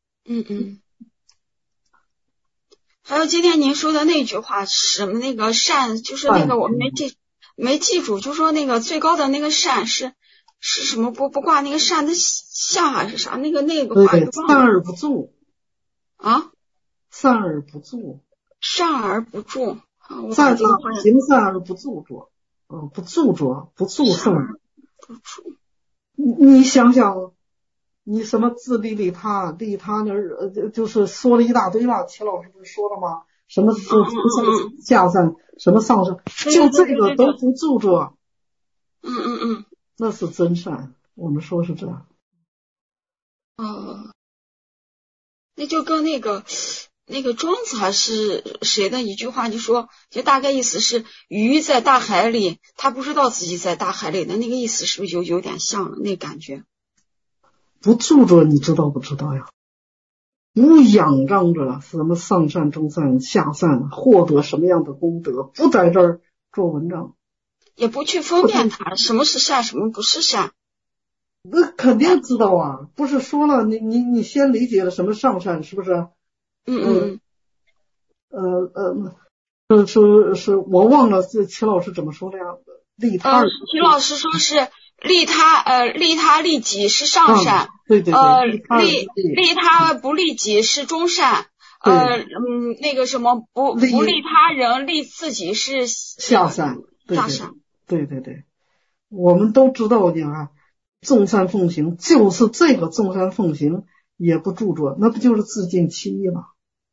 还有今天您说的那句话，什么那个善，就是那个我没记住，就说那个最高的那个善是什么？不挂那个善的相还是啥？那个话对，善而不助啊， 善而不助， 善而不助， 行善而不助着，不助着，不助善，你想想。你什么自利利他那就是说了一大堆了，钱老师不是说了吗？什么是下善，什么上善，就这个都不助着。那是真善，我们说是这样。 那就跟那个庄子还是谁的一句话，就大概意思是鱼在大海里，他不知道自己在大海里的那个意思，是不是有点像了那感觉？ 不住着你知道不知道呀？不仰仗着什么上善中善下善，获得什么样的功德，不在这儿做文章， 也不去分辨它什么是善什么不是善。 那肯定知道啊，不是说了你先理解了什么上善，是不是？是我忘了这齐老师怎么说的呀？利他。 齐老师说是利他利己是上善， 对，利他不利己是中善，那个什么不利他人利自己是下善，对，我们都知道呀，众善奉行就是这个众善奉行也不著作，那不就是自尽其意吗？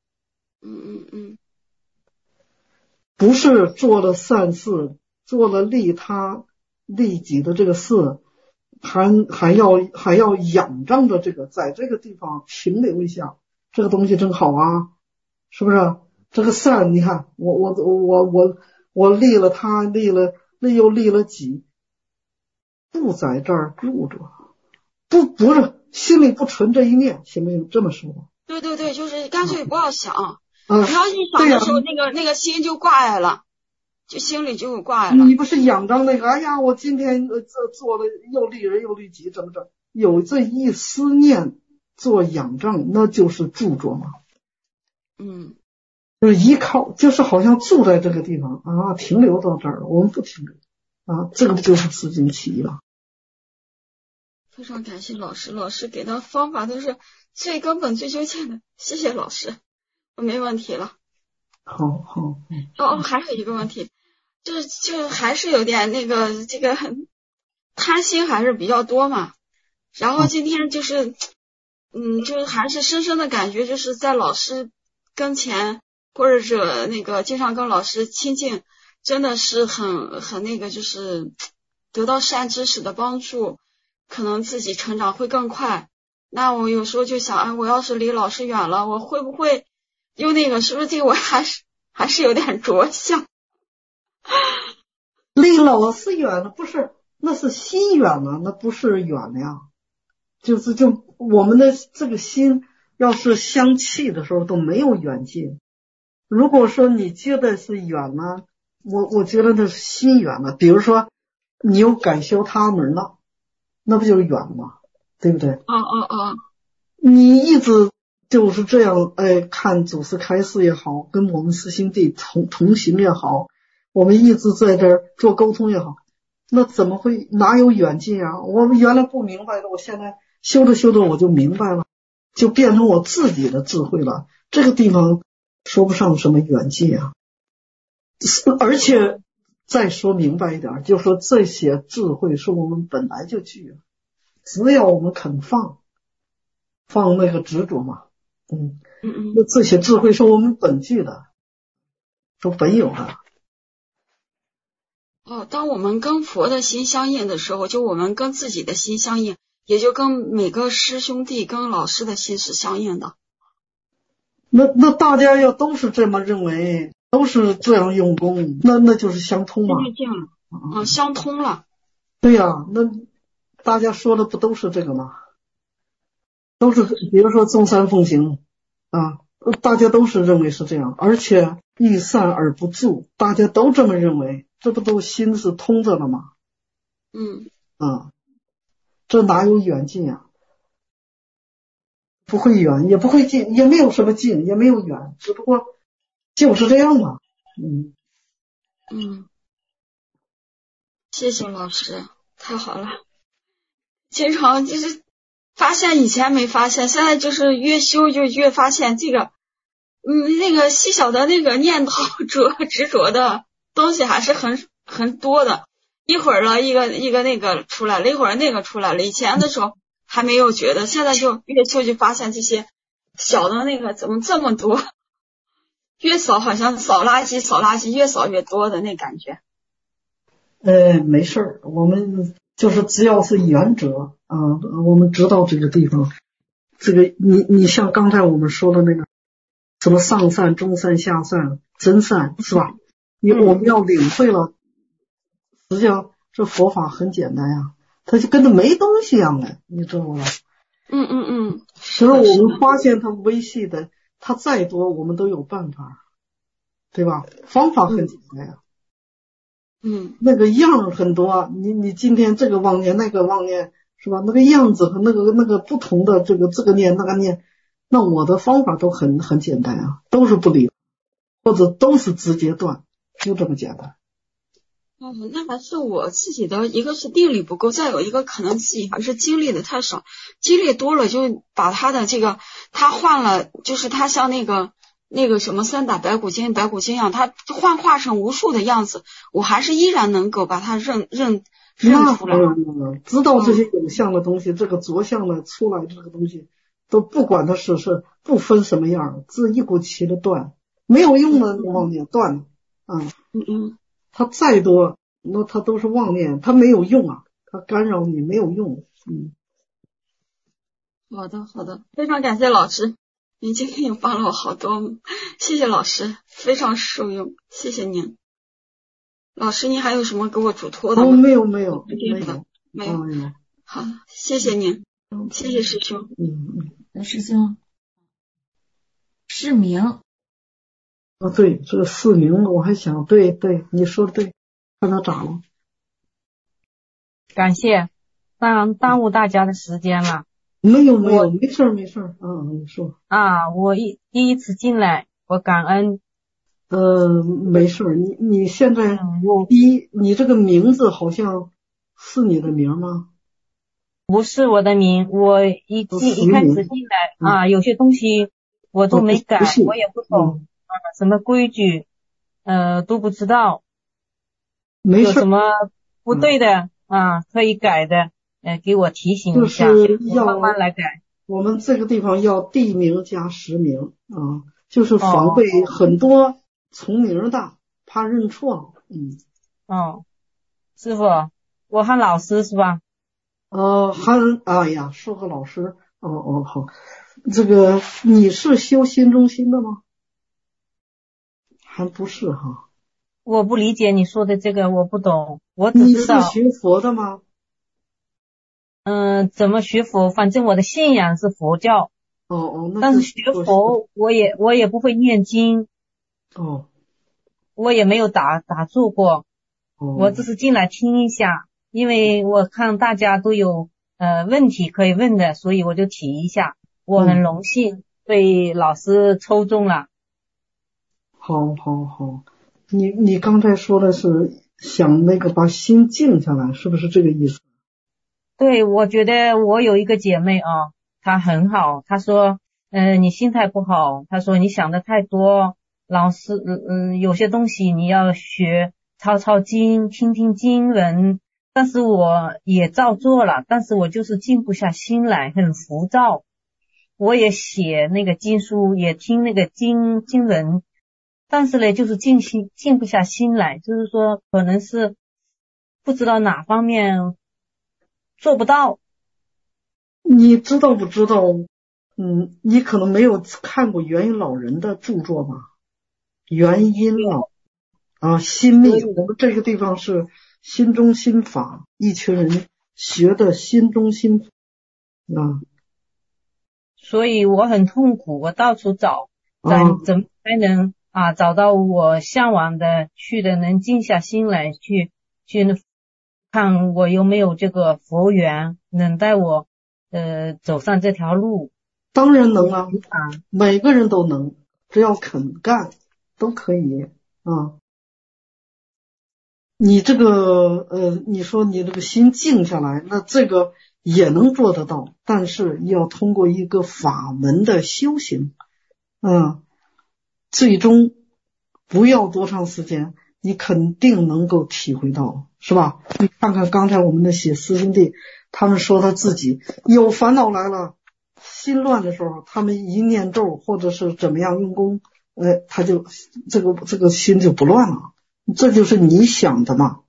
不是做了善事，做了利他利己的这个事，还要仰仗着这个，在这个地方停留一下，这个东西真好啊，是不是？这个善，你看我利了他，又利了己，不在这儿住着，不是心里不存这一念，行不行？这么说？ 对，就是干脆不要想，然后一想的时候，那个心就挂碍了。就心里就有挂碍了。 你不是仰仗那个，哎呀，我今天做的又利人又利己，怎么着？有这一思念做仰仗，那就是著作嘛。就是依靠，就是好像住在这个地方啊，停留到这儿了，我们不停留啊，这个不就是自尽其意了？ 非常感谢老师，老师给的方法都是最根本最究竟的，谢谢老师，我没问题了。 好。 还有一个问题，就还是有点这个贪心还是比较多嘛。然后今天就是还是深深的感觉，就是在老师跟前，或者是那个经常跟老师亲近，真的是很那个，就是得到善知识的帮助，可能自己成长会更快。那我有时候就想，我要是离老师远了，我会不会又那个，是不是这个我还是有点着相？ 离老师远了，不是，那是心远了，那不是远了呀。就我们的这个心，要是相契的时候都没有远近。如果说你觉得是远了，我觉得那是心远了。比如说你又改修他门了，那不就是远吗？对不对？你一直就是这样，看祖师开示也好，跟我们师兄弟同行也好，我们一直在这儿做沟通也好，那怎么会哪有远近啊？我们原来不明白的，我现在修着修着我就明白了，就变成我自己的智慧了。这个地方说不上什么远近啊，而且再说明白一点，就说这些智慧是我们本来就具有，只要我们肯放那个执着嘛，那这些智慧是我们本具的，都本有的。 当我们跟佛的心相应的时候，就我们跟自己的心相应，也就跟每个师兄弟跟老师的心是相应的。 那大家要都是这么认为，都是这样用功，那就是相通嘛。 相通了。 对呀，那大家说的不都是这个吗？都是，比如说众善奉行啊，大家都是认为是这样，而且欲善而不助，大家都这么认为，这不都心是通着了吗？这哪有远近呀？不会远，也不会近，也没有什么近，也没有远，只不过就是这样嘛。 谢谢老师，太好了。经常就是发现以前没发现，现在就是越修就越发现这个那个细小的那个念头执着的东西还是很多的。一会儿了一个那个出来了，一会儿那个出来了，以前的时候还没有觉得，现在就越修就发现这些小的那个怎么这么多，越扫好像扫垃圾越扫越多的那感觉。 没事儿，我们就是只要是原则啊，我们知道这个地方，这个你像刚才我们说的那个什么上善、中善、下善、真善，是吧？我们要领会了，实际上这佛法很简单呀，它就跟那没东西一样的，你知道吗？其实我们发现它微细的，它再多我们都有办法，对吧？方法很简单呀。那个样很多，你今天这个妄念那个妄念，是吧？那个样子和那个不同的这个念那个念，那我的方法都很简单啊，都是不离，或者都是直接断，就这么简单。 那还是我自己的，一个是定力不够，再有一个可能自己还是经历的太少，经历多了就把他的这个他换了，就是他像那个什么三打白骨精一样，他幻化成无数的样子，我还是依然能够把它认出来。 知道这些有相的东西，这个着相的出来这个东西，都不管它是不分什么样，自一股气的断，没有用的妄念断了。它再多，那它都是妄念，它没有用啊，它干扰你没有用。 好的，非常感谢老师。您今天也帮了我好多，谢谢老师，非常受用，谢谢您。老师，您还有什么给我嘱托的吗？ 没有。 好，谢谢您，谢谢师兄。 师兄，释明。 对，这个释明，我还想，对，你说的对，看他咋了。 感谢，耽误大家的时间了。 没有，没事儿。你说。 我第一次进来，我感恩。 没事儿，你现在你这个名字好像是你的名吗？ 不是我的名，我一开始进来有些东西我都没改，我也不懂什么规矩都不知道， 没事， 有什么不对的可以改的给我提醒一下， 就是我慢慢来改。 我们这个地方要地名加实名就是防备很多重名的，怕认错。 师傅，我喊老师是吧？ 说个老师。好。这个你是修心中心的吗？还不是哈。 我不理解你说的这个，我不懂，我只知道。 你是学佛的吗？ 怎么学佛？反正我的信仰是佛教。但是学佛我也不会念经。我也没有打坐过。我只是进来听一下，因为我看大家都有问题可以问的，所以我就提一下。我很荣幸被老师抽中了。 好，你刚才说的是想那个把心静下来，是不是这个意思？ 对，我觉得我有一个姐妹她很好，她说你心态不好，她说你想的太多，老师有些东西你要学抄经，听经文，但是我也照做了，但是我就是静不下心来，很浮躁。我也写那个经书，也听那个经文，但是呢就是静不下心来，就是说可能是不知道哪方面做不到。 你知道不知道？你可能没有看过元音老人的著作吧？元音老心密，我们这个地方是心中心法，一群人学的心中心法所以我很痛苦，我到处找，怎么才能找到我向往的去的，能静下心来去看我有没有这个佛缘，能带我走上这条路。 当然能啊，每个人都能，只要肯干都可以你这个你说你这个心静下来，那这个也能做得到，但是要通过一个法门的修行最终不要多长时间，你肯定能够体会到，是吧？你看看刚才我们的写师兄弟，他们说他自己有烦恼来了，心乱的时候，他们一念咒或者是怎么样用功，他就这个心就不乱了，这就是你想的嘛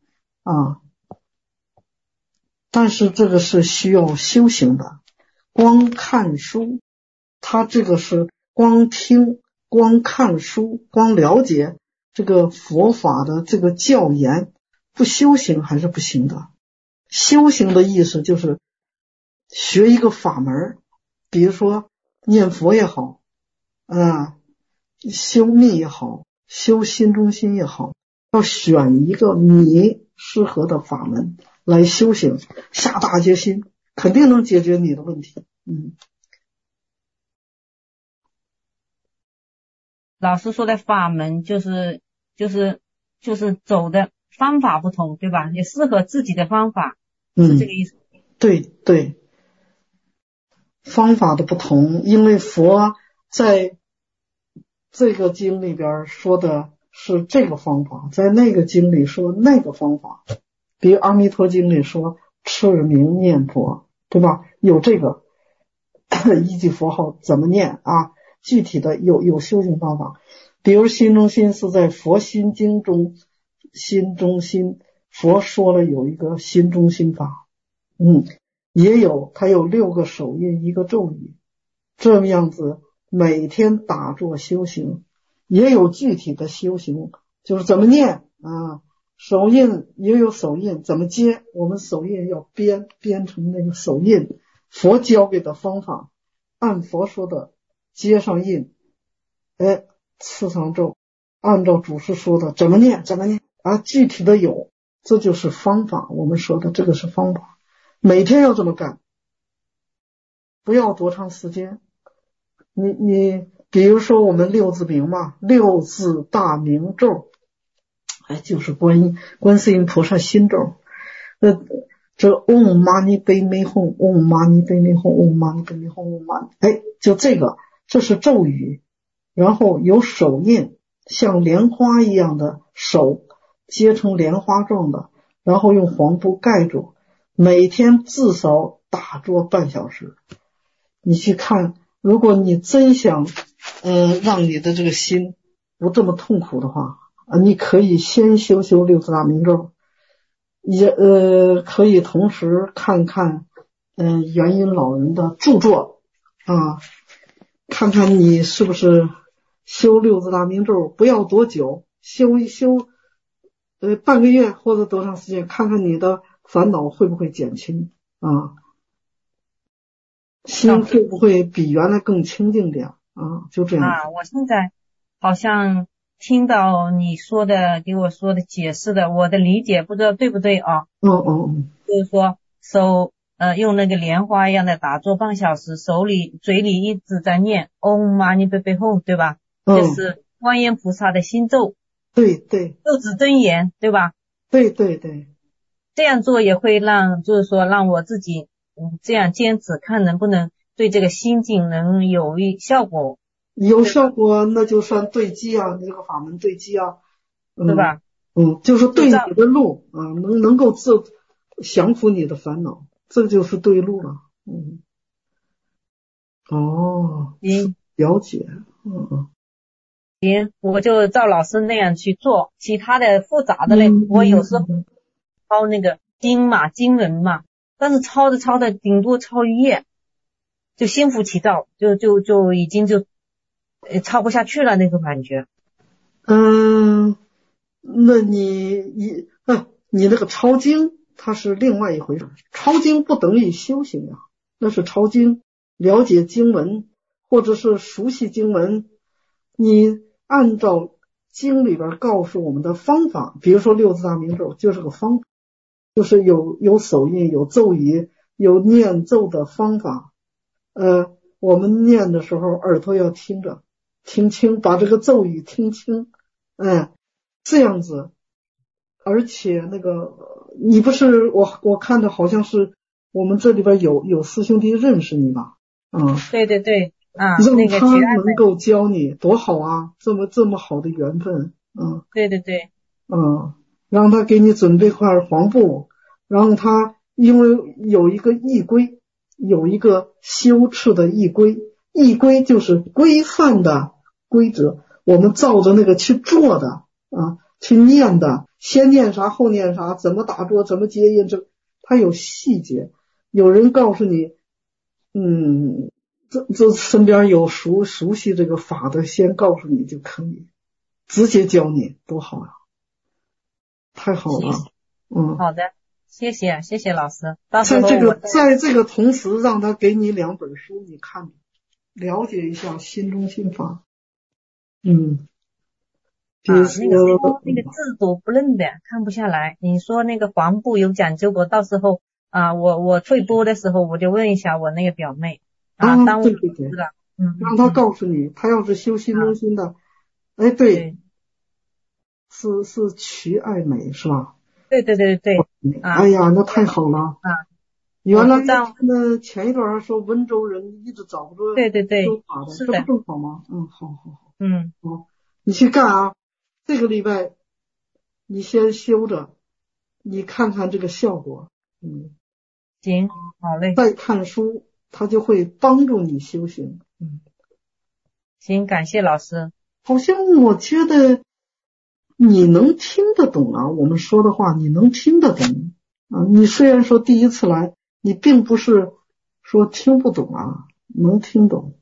但是这个是需要修行的，光看书，他这个是光听、光看书、光了解这个佛法的这个教言，不修行还是不行的。修行的意思就是学一个法门，比如说念佛也好修密也好，修心中心也好，要选一个你适合的法门来修行，下大决心，肯定能解决你的问题。 老师说的法门就是走的方法不同，对吧？也适合自己的方法，是这个意思。 对，方法的不同，因为佛在这个经里边说的是这个方法，在那个经里说那个方法，比如阿弥陀经里说持名念佛，对吧？有这个一句佛号怎么念具体的有修行方法。比如心中心是在佛心经中，心中心佛说了有一个心中心法，也有它有6个手印1个咒语，这么样子每天打坐修行，也有具体的修行，就是怎么念手印也有手印怎么接，我们手印要编成那个手印，佛教给的方法，按佛说的接上印，刺上咒，按照祖师说的怎么念具体的有，这就是方法，我们说的这个是方法，每天要这么干，不要多长时间。你比如说我们6字名嘛，6字大明咒就是观世音菩萨心咒，这嗡嘛呢呗咪吽，嗡嘛呢呗咪吽，嗡嘛呢呗咪吽，嗡嘛呢就这是咒语，然后有手印，像莲花一样的手接成莲花状的，然后用黄布盖住，每天至少打坐半小时。你去看，如果你真想让你的这个心不这么痛苦的话你可以先修6字大明咒，也可以同时看看元音老人的著作看看你是不是修6字大明咒，不要多久，修一修半个月或者多长时间，看看你的烦恼会不会减轻心会不会比原来更清净点就这样我现在好像听到你说的给我说的解释的，我的理解不知道对不对就是说手用那个莲花一样的打坐半小时，嘴里一直在念嗡嘛呢呗呗吽，对吧？就是观音菩萨的心咒， 对咒子真言，对吧？ 对， 这样做也会就是说让我自己这样坚持，看能不能对这个心境能有效果。 有效果那就算对机你这个法门对机对吧？ 就是对你的路能够降服你的烦恼，这就是对路了。了解。 行，我就照老师那样去做，其他的复杂的嘞，我有时候抄那个经文嘛，但是抄的顶多抄一页就心浮气躁，就已经就抄不下去了那种感觉。 那你那个抄经它是另外一回事，抄经不等于修行啊，那是抄经，了解经文或者是熟悉经文，你按照经里边告诉我们的方法，比如说六字大明咒就是个方法，就是有手印，有咒语，有念咒的方法。我们念的时候耳朵要听着，听清，把这个咒语听清，这样子。而且那个你不是我看的好像是我们这里边有师兄弟认识你吧？ 对对对啊， 让他能够教你多好啊，这么好的缘分。 对对对， 让他给你准备块黄布，让他因为有一个仪规，有一个修持的仪规，仪规就是规范的规则，我们照着那个去做的去念的，先念啥后念啥，怎么打坐怎么接印，它有细节。有人告诉你这身边有熟悉这个法的，先告诉你就可以，直接教你，多好啊，太好了。 好的，谢谢老师。 在这个同时，让他给你2本书，你看了解一下心中心法。 那个字多不认的，看不下来。你说那个黄布有讲究过，到时候我退播的时候我就问一下我那个表妹当我对对对，让他告诉你，他要是修心中心的，对，是瞿爱美是吧？ 对对对对， 哎呀，那太好了原来那前一段还说温州人一直找不着， 对对对， 这不正好吗？好， 好， 你去干啊！这个礼拜你先修着，你看看这个效果。 行，好嘞。 再看书，它就会帮助你修行。 行，感谢老师。 好像我觉得你能听得懂啊，我们说的话你能听得懂你虽然说第一次来，你并不是说听不懂能听懂。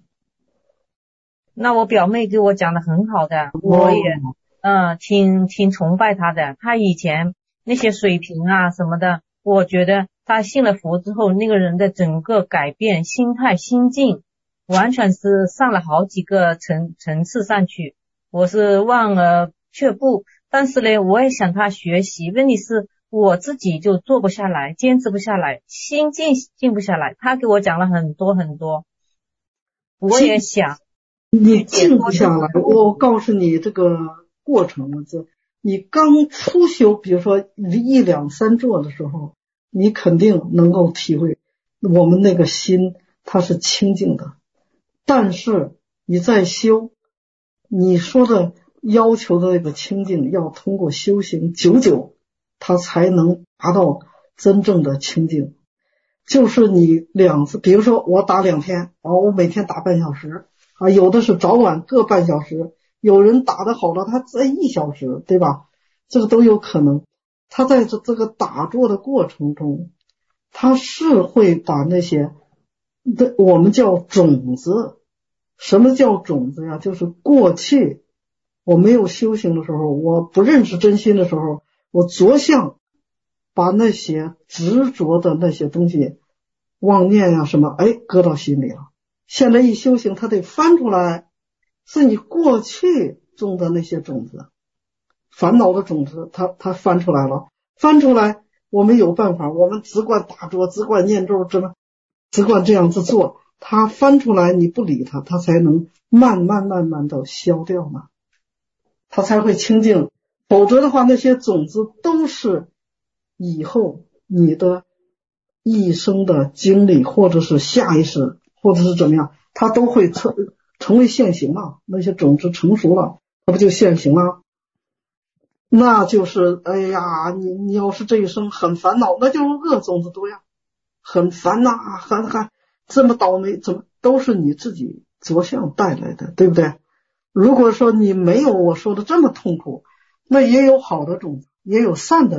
那我表妹给我讲的很好的，我也挺崇拜她的。她以前那些水平什么的，我觉得她信了佛之后，那个人的整个改变心态心境完全是上了好几个层次上去，我是望而却步。但是呢，我也想她学习，问题是我自己就做不下来，坚持不下来，心境静不下来。她给我讲了很多很多，我也想你静不下来。我告诉你这个过程，你刚初修，比如说1、2、3坐的时候，你肯定能够体会我们那个心它是清净的。但是你在修，你说的要求的那个清净，要通过修行久久，它才能达到真正的清净。就是你2次，比如说我打2天，我每天打半小时有的是早晚各半小时，有人打得好了他在1小时，对吧？这个都有可能。他在这个打坐的过程中，他是会把那些我们叫种子。什么叫种子呀？就是过去我没有修行的时候，我不认识真心的时候，我着相把那些执着的那些东西妄念什么搁到心里了。现在一修行，它得翻出来，是你过去种的那些种子，烦恼的种子，它翻出来了。翻出来，我们有办法，我们只管打坐，只管念咒，只管这样子做。它翻出来，你不理它，它才能慢慢的消掉嘛，它才会清净。否则的话，那些种子都是以后你的一生的经历，或者是下一世，或者是怎么样，它都会成为现行了。那些种子成熟了，它不就现行了？那就是你要是这一生很烦恼，那就是恶种子多呀，很烦很这么倒霉，怎么都是你自己着相带来的，对不对？如果说你没有我说的这么痛苦，那也有好的种子，也有善的种子，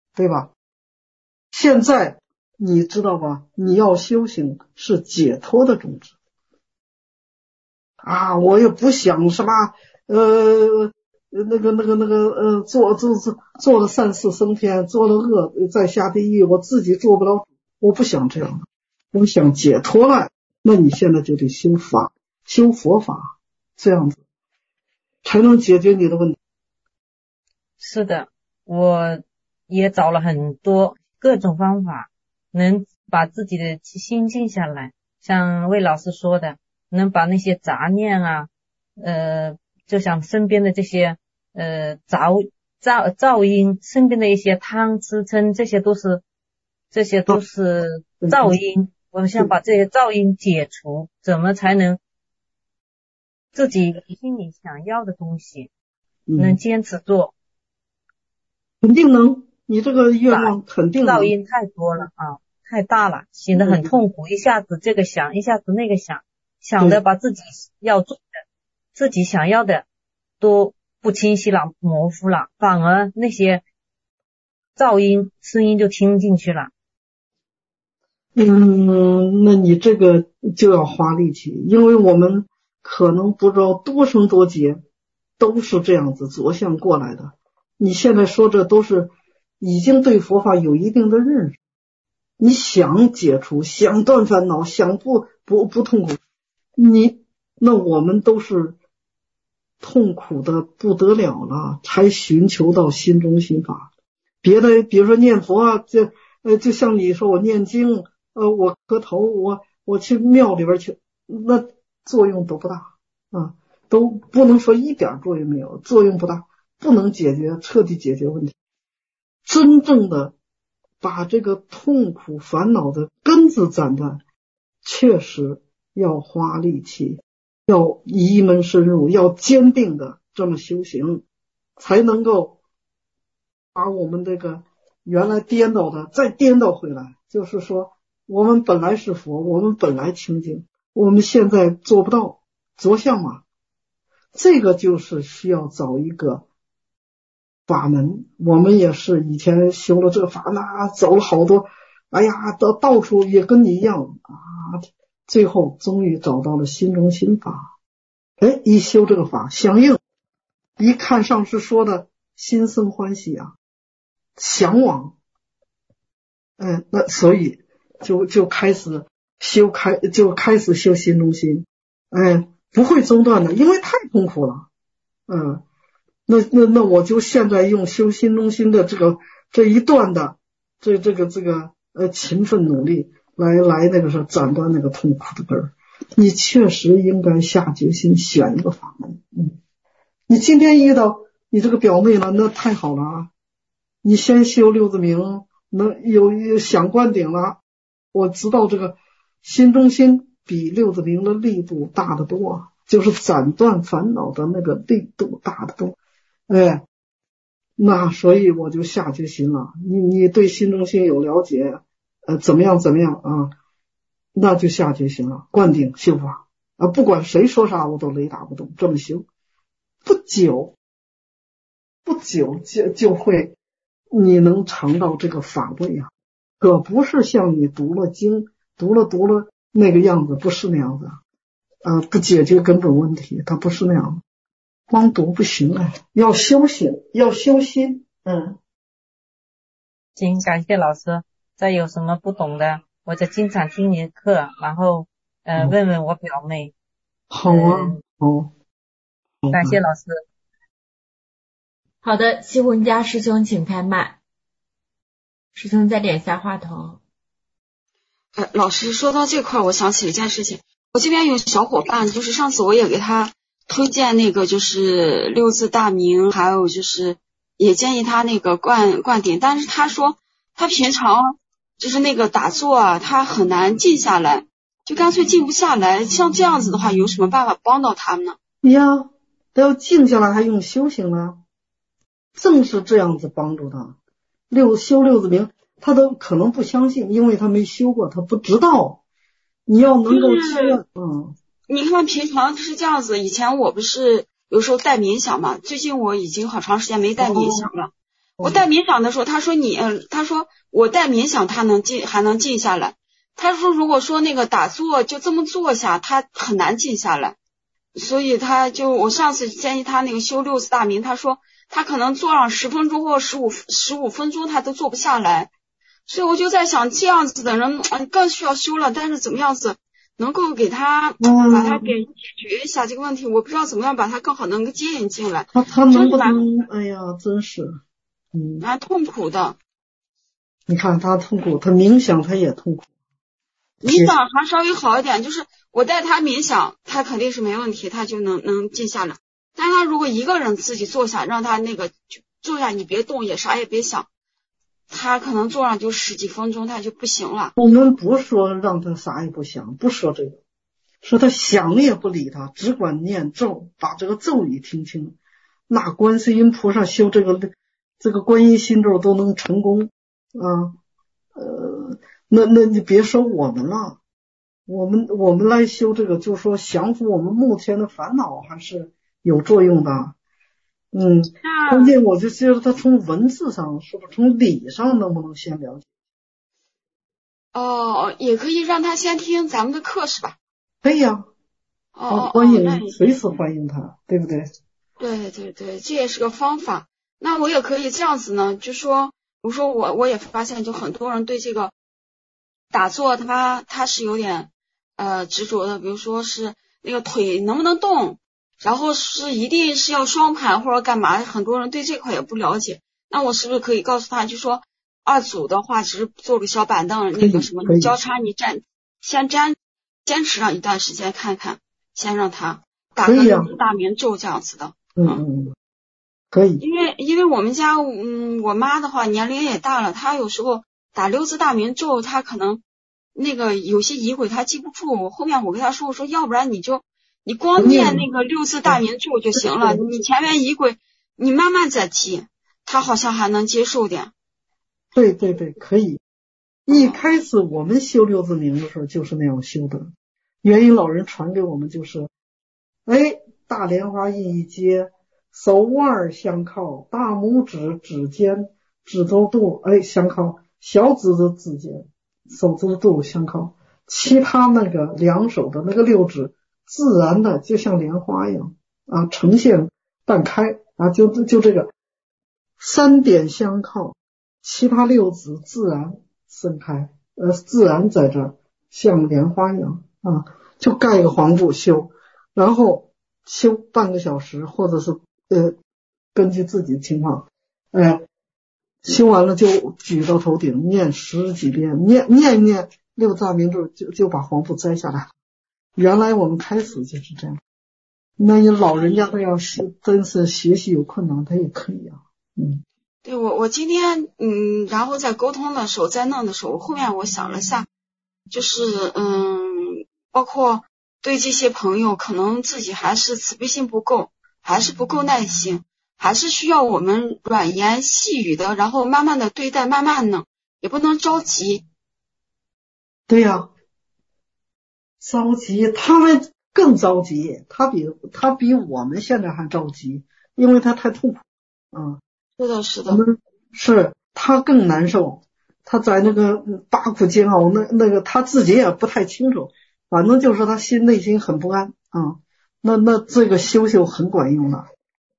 对吧？现在你知道吧？你要修行是解脱的种子啊！我也不想什么做了善事升天，做了恶再下地狱，我自己做不了，我不想这样的，我想解脱了。那你现在就得修法，修佛法，这样子才能解决你的问题。 是的，我也找了很多各种方法，能把自己的心静下来，像魏老师说的，能把那些杂念啊，就像身边的这些噪音，身边的一些贪嗔嗔，这些都是噪音。我们想把这些噪音解除，怎么才能自己心里想要的东西能坚持做？ 肯定能，你这个愿望肯定能。 噪音太多了啊，太大了，显得很痛苦，一下子这个想，一下子那个想，想的把自己要做的、自己想要的都不清晰了，模糊了，反而那些噪音声音就听进去了。 那你这个就要花力气，因为我们可能不知道多生多劫都是这样子着相过来的。你现在说这都是已经对佛法有一定的认识，你想解除，想断烦恼，想不痛苦，那我们都是痛苦的不得了了，才寻求到心中心法。别的比如说念佛啊，就像你说我念经，我磕头，我去庙里边去，那作用都不大啊，都不能说一点作用没有，作用不大，不能彻底解决问题。真正的把这个痛苦烦恼的根子斩断，确实要花力气，要一门深入，要坚定的这么修行，才能够把我们这个原来颠倒的再颠倒回来。就是说我们本来是佛，我们本来清净，我们现在做不到，着相嘛。这个就是需要找一个法门。我们也是以前修了这个法，那走了好多，哎呀，到处也跟你一样啊，最后终于找到了心中心法。一修这个法相应，一看上师说的心生欢喜啊，向往，那所以就开始修心中心，不会中断的，因为太痛苦了，那我就现在用修心中心的这一段的这个勤奋努力来那个是斩断那个痛苦的根儿。你确实应该下决心选一个法门。你今天遇到你这个表妹了，那太好了啊！你先修六字明，能有想观顶了。我知道这个心中心比六字明的力度大得多，就是斩断烦恼的那个力度大得多。那所以我就下决心了。你对心中心有了解，怎么样啊？那就下决心了，灌顶修法啊！不管谁说啥，我都雷打不动，这么修，不久就会，你能尝到这个法味啊！可不是像你读了经，读了那个样子，不是那样子不解决根本问题，它不是那样的。光读不行要修行，要修心。 行，感谢老师。再有什么不懂的，我就经常听你的课，然后问问我表妹。 好啊，好， 感谢老师。 好的，西魂家师兄请开麦。师兄再点一下话筒。 老师说到这块，我想起一件事情。我这边有小伙伴，就是上次我也给他推荐那个就是六字大明，还有就是也建议他那个灌顶，但是他说他平常就是那个打坐啊，他很难静下来，就干脆静不下来。像这样子的话，有什么办法帮到他们呢？ 呀，他要静下来还用修行呢，正是这样子帮助他。修六字明他都可能不相信，因为他没修过，他不知道。你要能够你看平常就是这样子。以前我不是有时候带冥想嘛，最近我已经好长时间没带冥想了。 我带冥想的时候，他说我带冥想他还能静下来。他说如果说那个打坐就这么坐下，他很难静下来。所以我上次建议他那个修六字大明，他说他可能坐上10分钟或15分钟他都坐不下来。所以我就在想，这样子的人更需要修了，但是怎么样子能够给他把他给解决一下这个问题，我不知道怎么样把他更好能够接引进来。 他能不能？哎呀，真是， 蛮痛苦的。 你看他痛苦，他冥想他也痛苦。 冥想还稍微好一点，就是我带他冥想，他肯定是没问题，他就能静下来。但是他如果一个人自己坐下，让他那个坐下，你别动，也啥也别想。他可能坐上就10几分钟，他就不行了。 我们不说让他啥也不想，不说这个，说他想也不理他，只管念咒，把这个咒语听清。那观世音菩萨修这个观音心咒都能成功啊！那你别说我们了，我们来修这个，就是说降服我们目前的烦恼还是有作用的。关键我就觉得他从文字上，是不是从理上能不能先了解？ 也可以让他先听咱们的课是吧？ 对呀。欢迎，随时欢迎他，对不对？ 对对对，这也是个方法。那我也可以这样子呢，就说，比如说我也发现，就很多人对这个打坐他是有点执着的，比如说是那个腿能不能动。然后是一定是要双盘或者干嘛，很多人对这块也不了解。那我是不是可以告诉他，就说2组的话，只是做个小板凳，那个什么你交叉你先坚持上一段时间看看，先让他打个六字大明咒这样子的。 可以。 因为我们家我妈的话年龄也大了，她有时候打六字大明咒，她可能那个有些仪轨她记不住。后面我跟她说，我说要不然你光念那个六字大明咒就行了，你前面仪轨你慢慢再记，他好像还能接受点。 对对对，可以。一开始我们修六字明的时候就是那样修的，元音老人传给我们就是，大莲花印一接，手腕相靠，大拇指指尖指头肚相靠，小指的指尖手指肚相靠，其他那个两手的那个6指自然的就像莲花一样呈现半开就这个3点相靠，其他6指自然伸开自然在这儿像莲花一样就盖个黄布修，然后修半个小时，或者是根据自己的情况修完了就举到头顶念10几遍，念六字大明咒就把黄布摘下来。原来我们开始就是这样，那你老人家他要是真是学习有困难，他也可以对，我今天然后在沟通的时候，在弄的时候，后面我想了下，就是包括对这些朋友，可能自己还是慈悲心不够，还是不够耐心，还是需要我们软言细语的，然后慢慢的对待，慢慢弄，也不能着急。 对呀。着急，他们更着急，他比我们现在还着急，因为他太痛苦是的是他更难受，他在那个八苦煎熬那个他自己也不太清楚，反正就是他内心很不安那这个修很管用的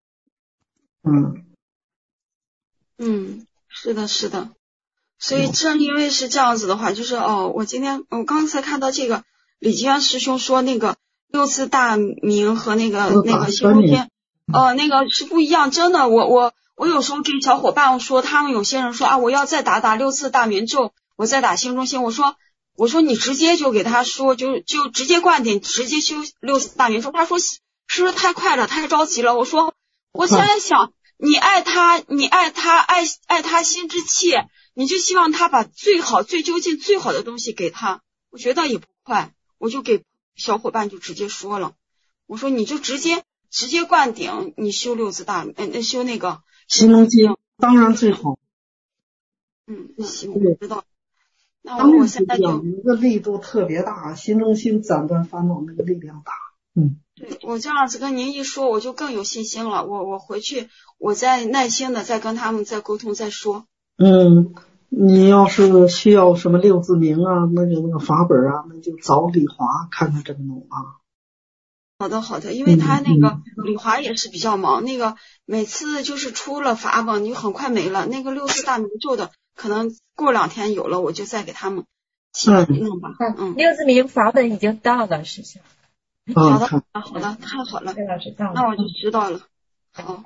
是的，所以正因为是这样子的话，就是我刚才看到这个李金元师兄说那个六字大明和那个心中天那个是不一样，真的我有时候给小伙伴说，他们有些人说我要再打六字大明咒，我再打心中心，我说你直接就给他说就直接灌顶，直接修六字大明咒。他说是不是太快了，太着急了？我说我现在想你爱他爱他心之切，你就希望他把最好最究竟最好的东西给他，我觉得也不快。我就给小伙伴就直接说了，我说你就直接灌顶，你修六字大修那个心中经当然最好。 行，我知道。那我现在就一个力度特别大，心中心斩断烦恼那个力量大。 对， 我这样子跟您一说，我就更有信心了。我回去，我再耐心的再跟他们再沟通再说。 你要是需要什么六字明啊，那个法本啊，那就找李华看看怎么弄啊。 好的，因为他那个李华也是比较忙，那个每次就是出了法本你很快没了，那个64大明咒的可能过2天有了，我就再给他们弄吧。 六字明法本已经到了，师兄。 好的，太好了，那我就知道了。好，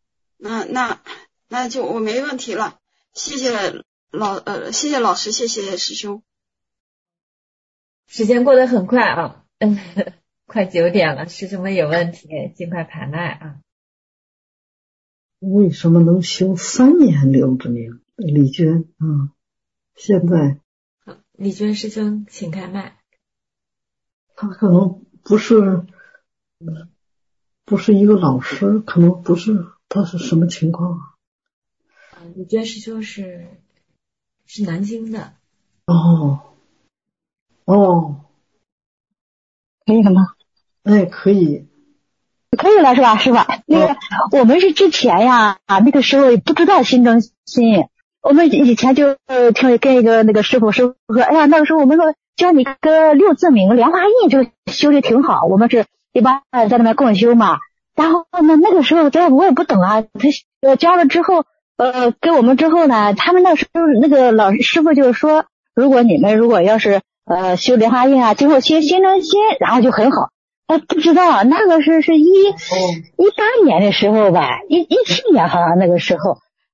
那就我没问题了，谢谢老师，谢谢师兄。 时间过得很快啊，快9点了，师兄们有问题尽快盘麦啊。 为什么能修3年六字明？李娟现在李娟师兄请开麦。 他可能不是一个老师，可能不是，他是什么情况啊？ 李娟师兄是南京的。 可以了吗？ 可以了是吧？是吧？那个我们是之前呀，那个时候也不知道心中心，我们以前就听跟一个那个师傅说，哎呀，那个时候我们说教你个六字明莲花印就修的挺好，我们是一般在那边共修嘛。然后呢，那个时候我也不懂啊，他教了之后，给我们之后呢，他们那时候那个老师傅就是说，你们要是修莲花印啊，最后修心中心，然后就很好。不知道那个是18年的时候吧，17年好像那个时候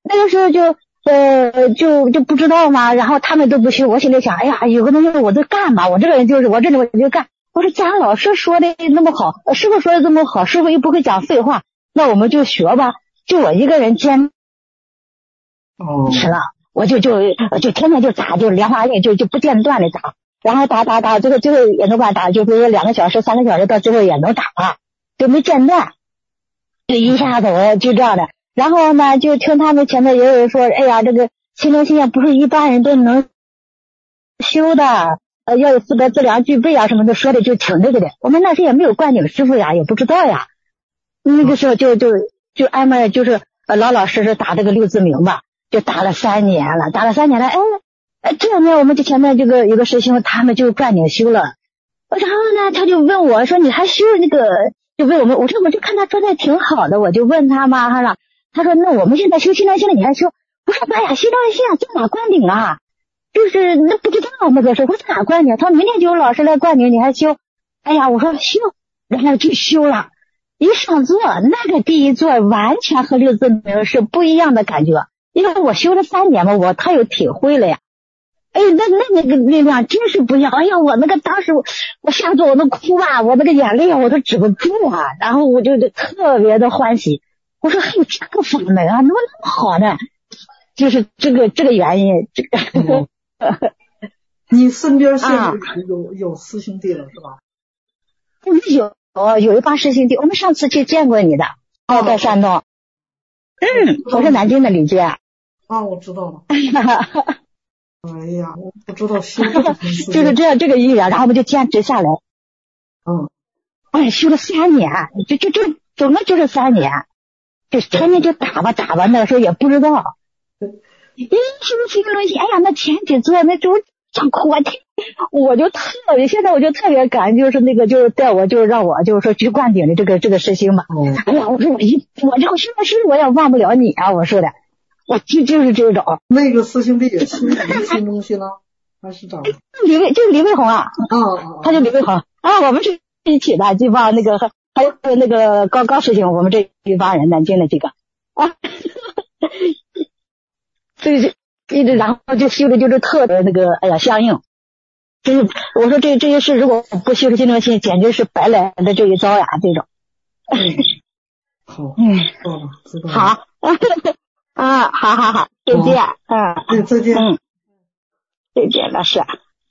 就不知道嘛，然后他们都不修，我心里想，哎呀，有个东西我都干嘛，我这个人就是我这里我就干。我说咱老师说的那么好，师傅说的这么好，师傅又不会讲废话，那我们就学吧。就我一个人坚持了，我就天天就打，就莲花印就不间断的打。然后打，最后也能把打，就比如说2个小时、3个小时，到最后也能打了，就没间断，就一下子我就这样的。然后呢，就听他们前面也有人说，哎呀，这个心中心不是一般人都能修的，要有4个资粮具备啊什么的，说的就挺这个的。我们那时也没有灌顶师傅呀，也不知道呀。那个时候就安排就是老实实打这个六字明吧，就打了3年了，这2年我们就前面这个有个师兄，他们就灌顶修了。然后呢，他就问我说：“你还修那个？”就问我们，我就看他说的挺好的，我就问他嘛，他说：“那我们现在修心中心了，你还修？”我说：“妈呀，心中心啊，在哪灌顶啊？就是那不知道那个时候，我在哪灌顶？他说明天就有老师来灌顶，你还修？”哎呀，我说修，然后就修了。一上座，那个第一座完全和六字明是不一样的感觉，因为我修了3年嘛，我太有体会了呀。那个力量真是不一样！哎呀，我那个当时我下座我都哭啊，我那个眼泪我都止不住啊，然后我就特别的欢喜。我说还有这个法门啊，怎么那么好呢？就是这个原因。 你身边现在有师兄弟了是吧？ 有一帮师兄弟，我们上次去见过你的，在山东。我是南京的李娟。 我知道了。哎呀，我不知道修这个就是这个意愿，然后我们就坚持下来。修了3年，就整个就是3年，就天天就打吧，那个时候也不知道。是个东西，哎呀，那前几座那就想哭啊！我就现在我就特别感恩，就是那个就是带我就是让我就是说去灌顶的这个师兄嘛。哎呀，我说我这个师我也忘不了你啊！我说的。我就是这种。 那个师兄弟也修心中心了，还是咋？ 就是李卫红啊。他就李卫红啊，我们是一起的，这帮那个还有那个高师兄，我们这一帮人南京的这个对，然后就修的就是特别那个，哎呀相应。就是我说这些事如果不修心中心，简直是白来的这一遭呀，这种。 好，知道了。 好。好，再见。 再见。 再见，老师。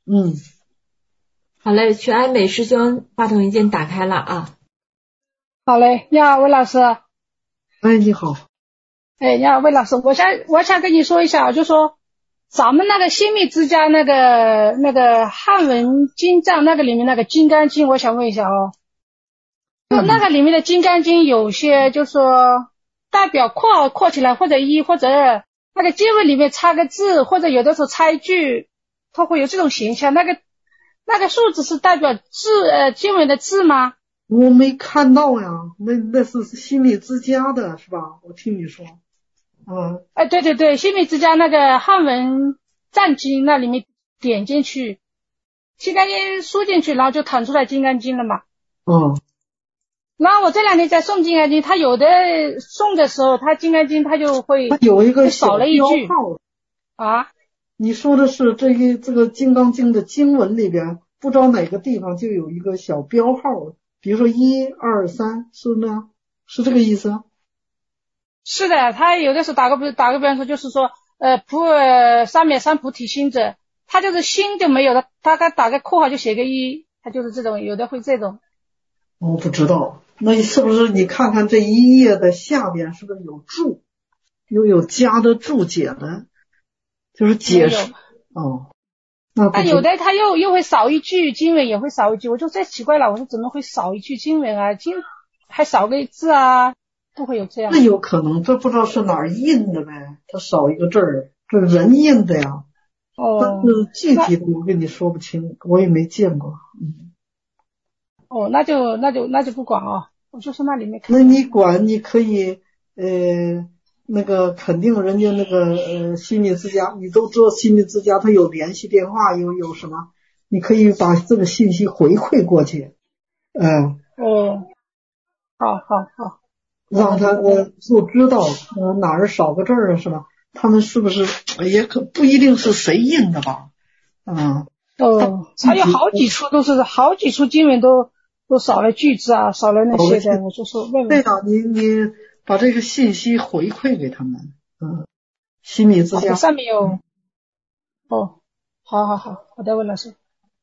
好嘞，曲爱美师兄话筒已经打开了啊。 好嘞，你好，魏老师。 你好。 你好，魏老师，我想跟你说一下，就说咱们那个新密之家那个汉文经藏那个里面那个金刚经，我想问一下就那个里面的金刚经有些就说代表括起来，或者或者那个经文里面插个字，或者有的时候插一句，它会有这种形象。那个数字是代表经文的字吗？ 我没看到呀，那是心理之家的是吧？我听你说。 对对对，心理之家那个汉文藏经那里面点进去，金刚经输进去，然后就弹出来金刚经了嘛。然后我这两天在诵金刚经，他有的诵的时候，他金刚经他就会有一个少了一句啊。你说的是这个金刚经的经文里边，不知道哪个地方就有一个小标号，比如说1、2、3，是呢？是这个意思？ 是的，他有的时候打个比方说，就是说303菩提心者，他就是心就没有了，他打个括号就写个1，他就是这种，有的会这种。 我不知道，那是不是你看看这一页的下边是不是有注，又有加的注解的，就是解释那有的他又会少一句，经文也会少一句，我就再奇怪了，我说怎么会少一句经文啊？还少个字啊？不会有这样。 那有可能，这不知道是哪儿印的呗，他少一个字儿，这人印的呀。但是具体的我跟你说不清，我也没见过。 那就不管啊，我就是那里面看。 那你管，你可以那个肯定人家那个心理之家，你都知道心理之家他有联系电话，有什么，你可以把这个信息回馈过去。 好， 让他就知道哪儿少个字儿是吧？他们是不是也不一定是谁印的吧？ 还有好几处经文都少了句子啊，少了那些的，我就说问问。 对啊，你把这个信息回馈给他们。心理之家上面有。好的，温老师。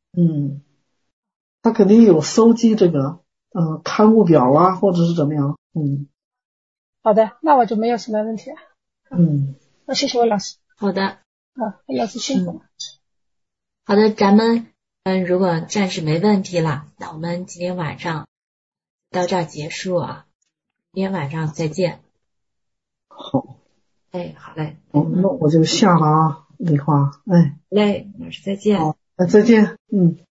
他肯定有收集这个刊物表啊，或者是怎么样。 好的，那我就没有什么问题了。谢谢温老师。 好的。 温老师辛苦了。 好的，咱们如果暂时没问题了，那我们今天晚上到这儿结束啊。今天晚上再见。 好。 好嘞。 那我就下了啊，李花。 嘞，老师再见。 好，再见。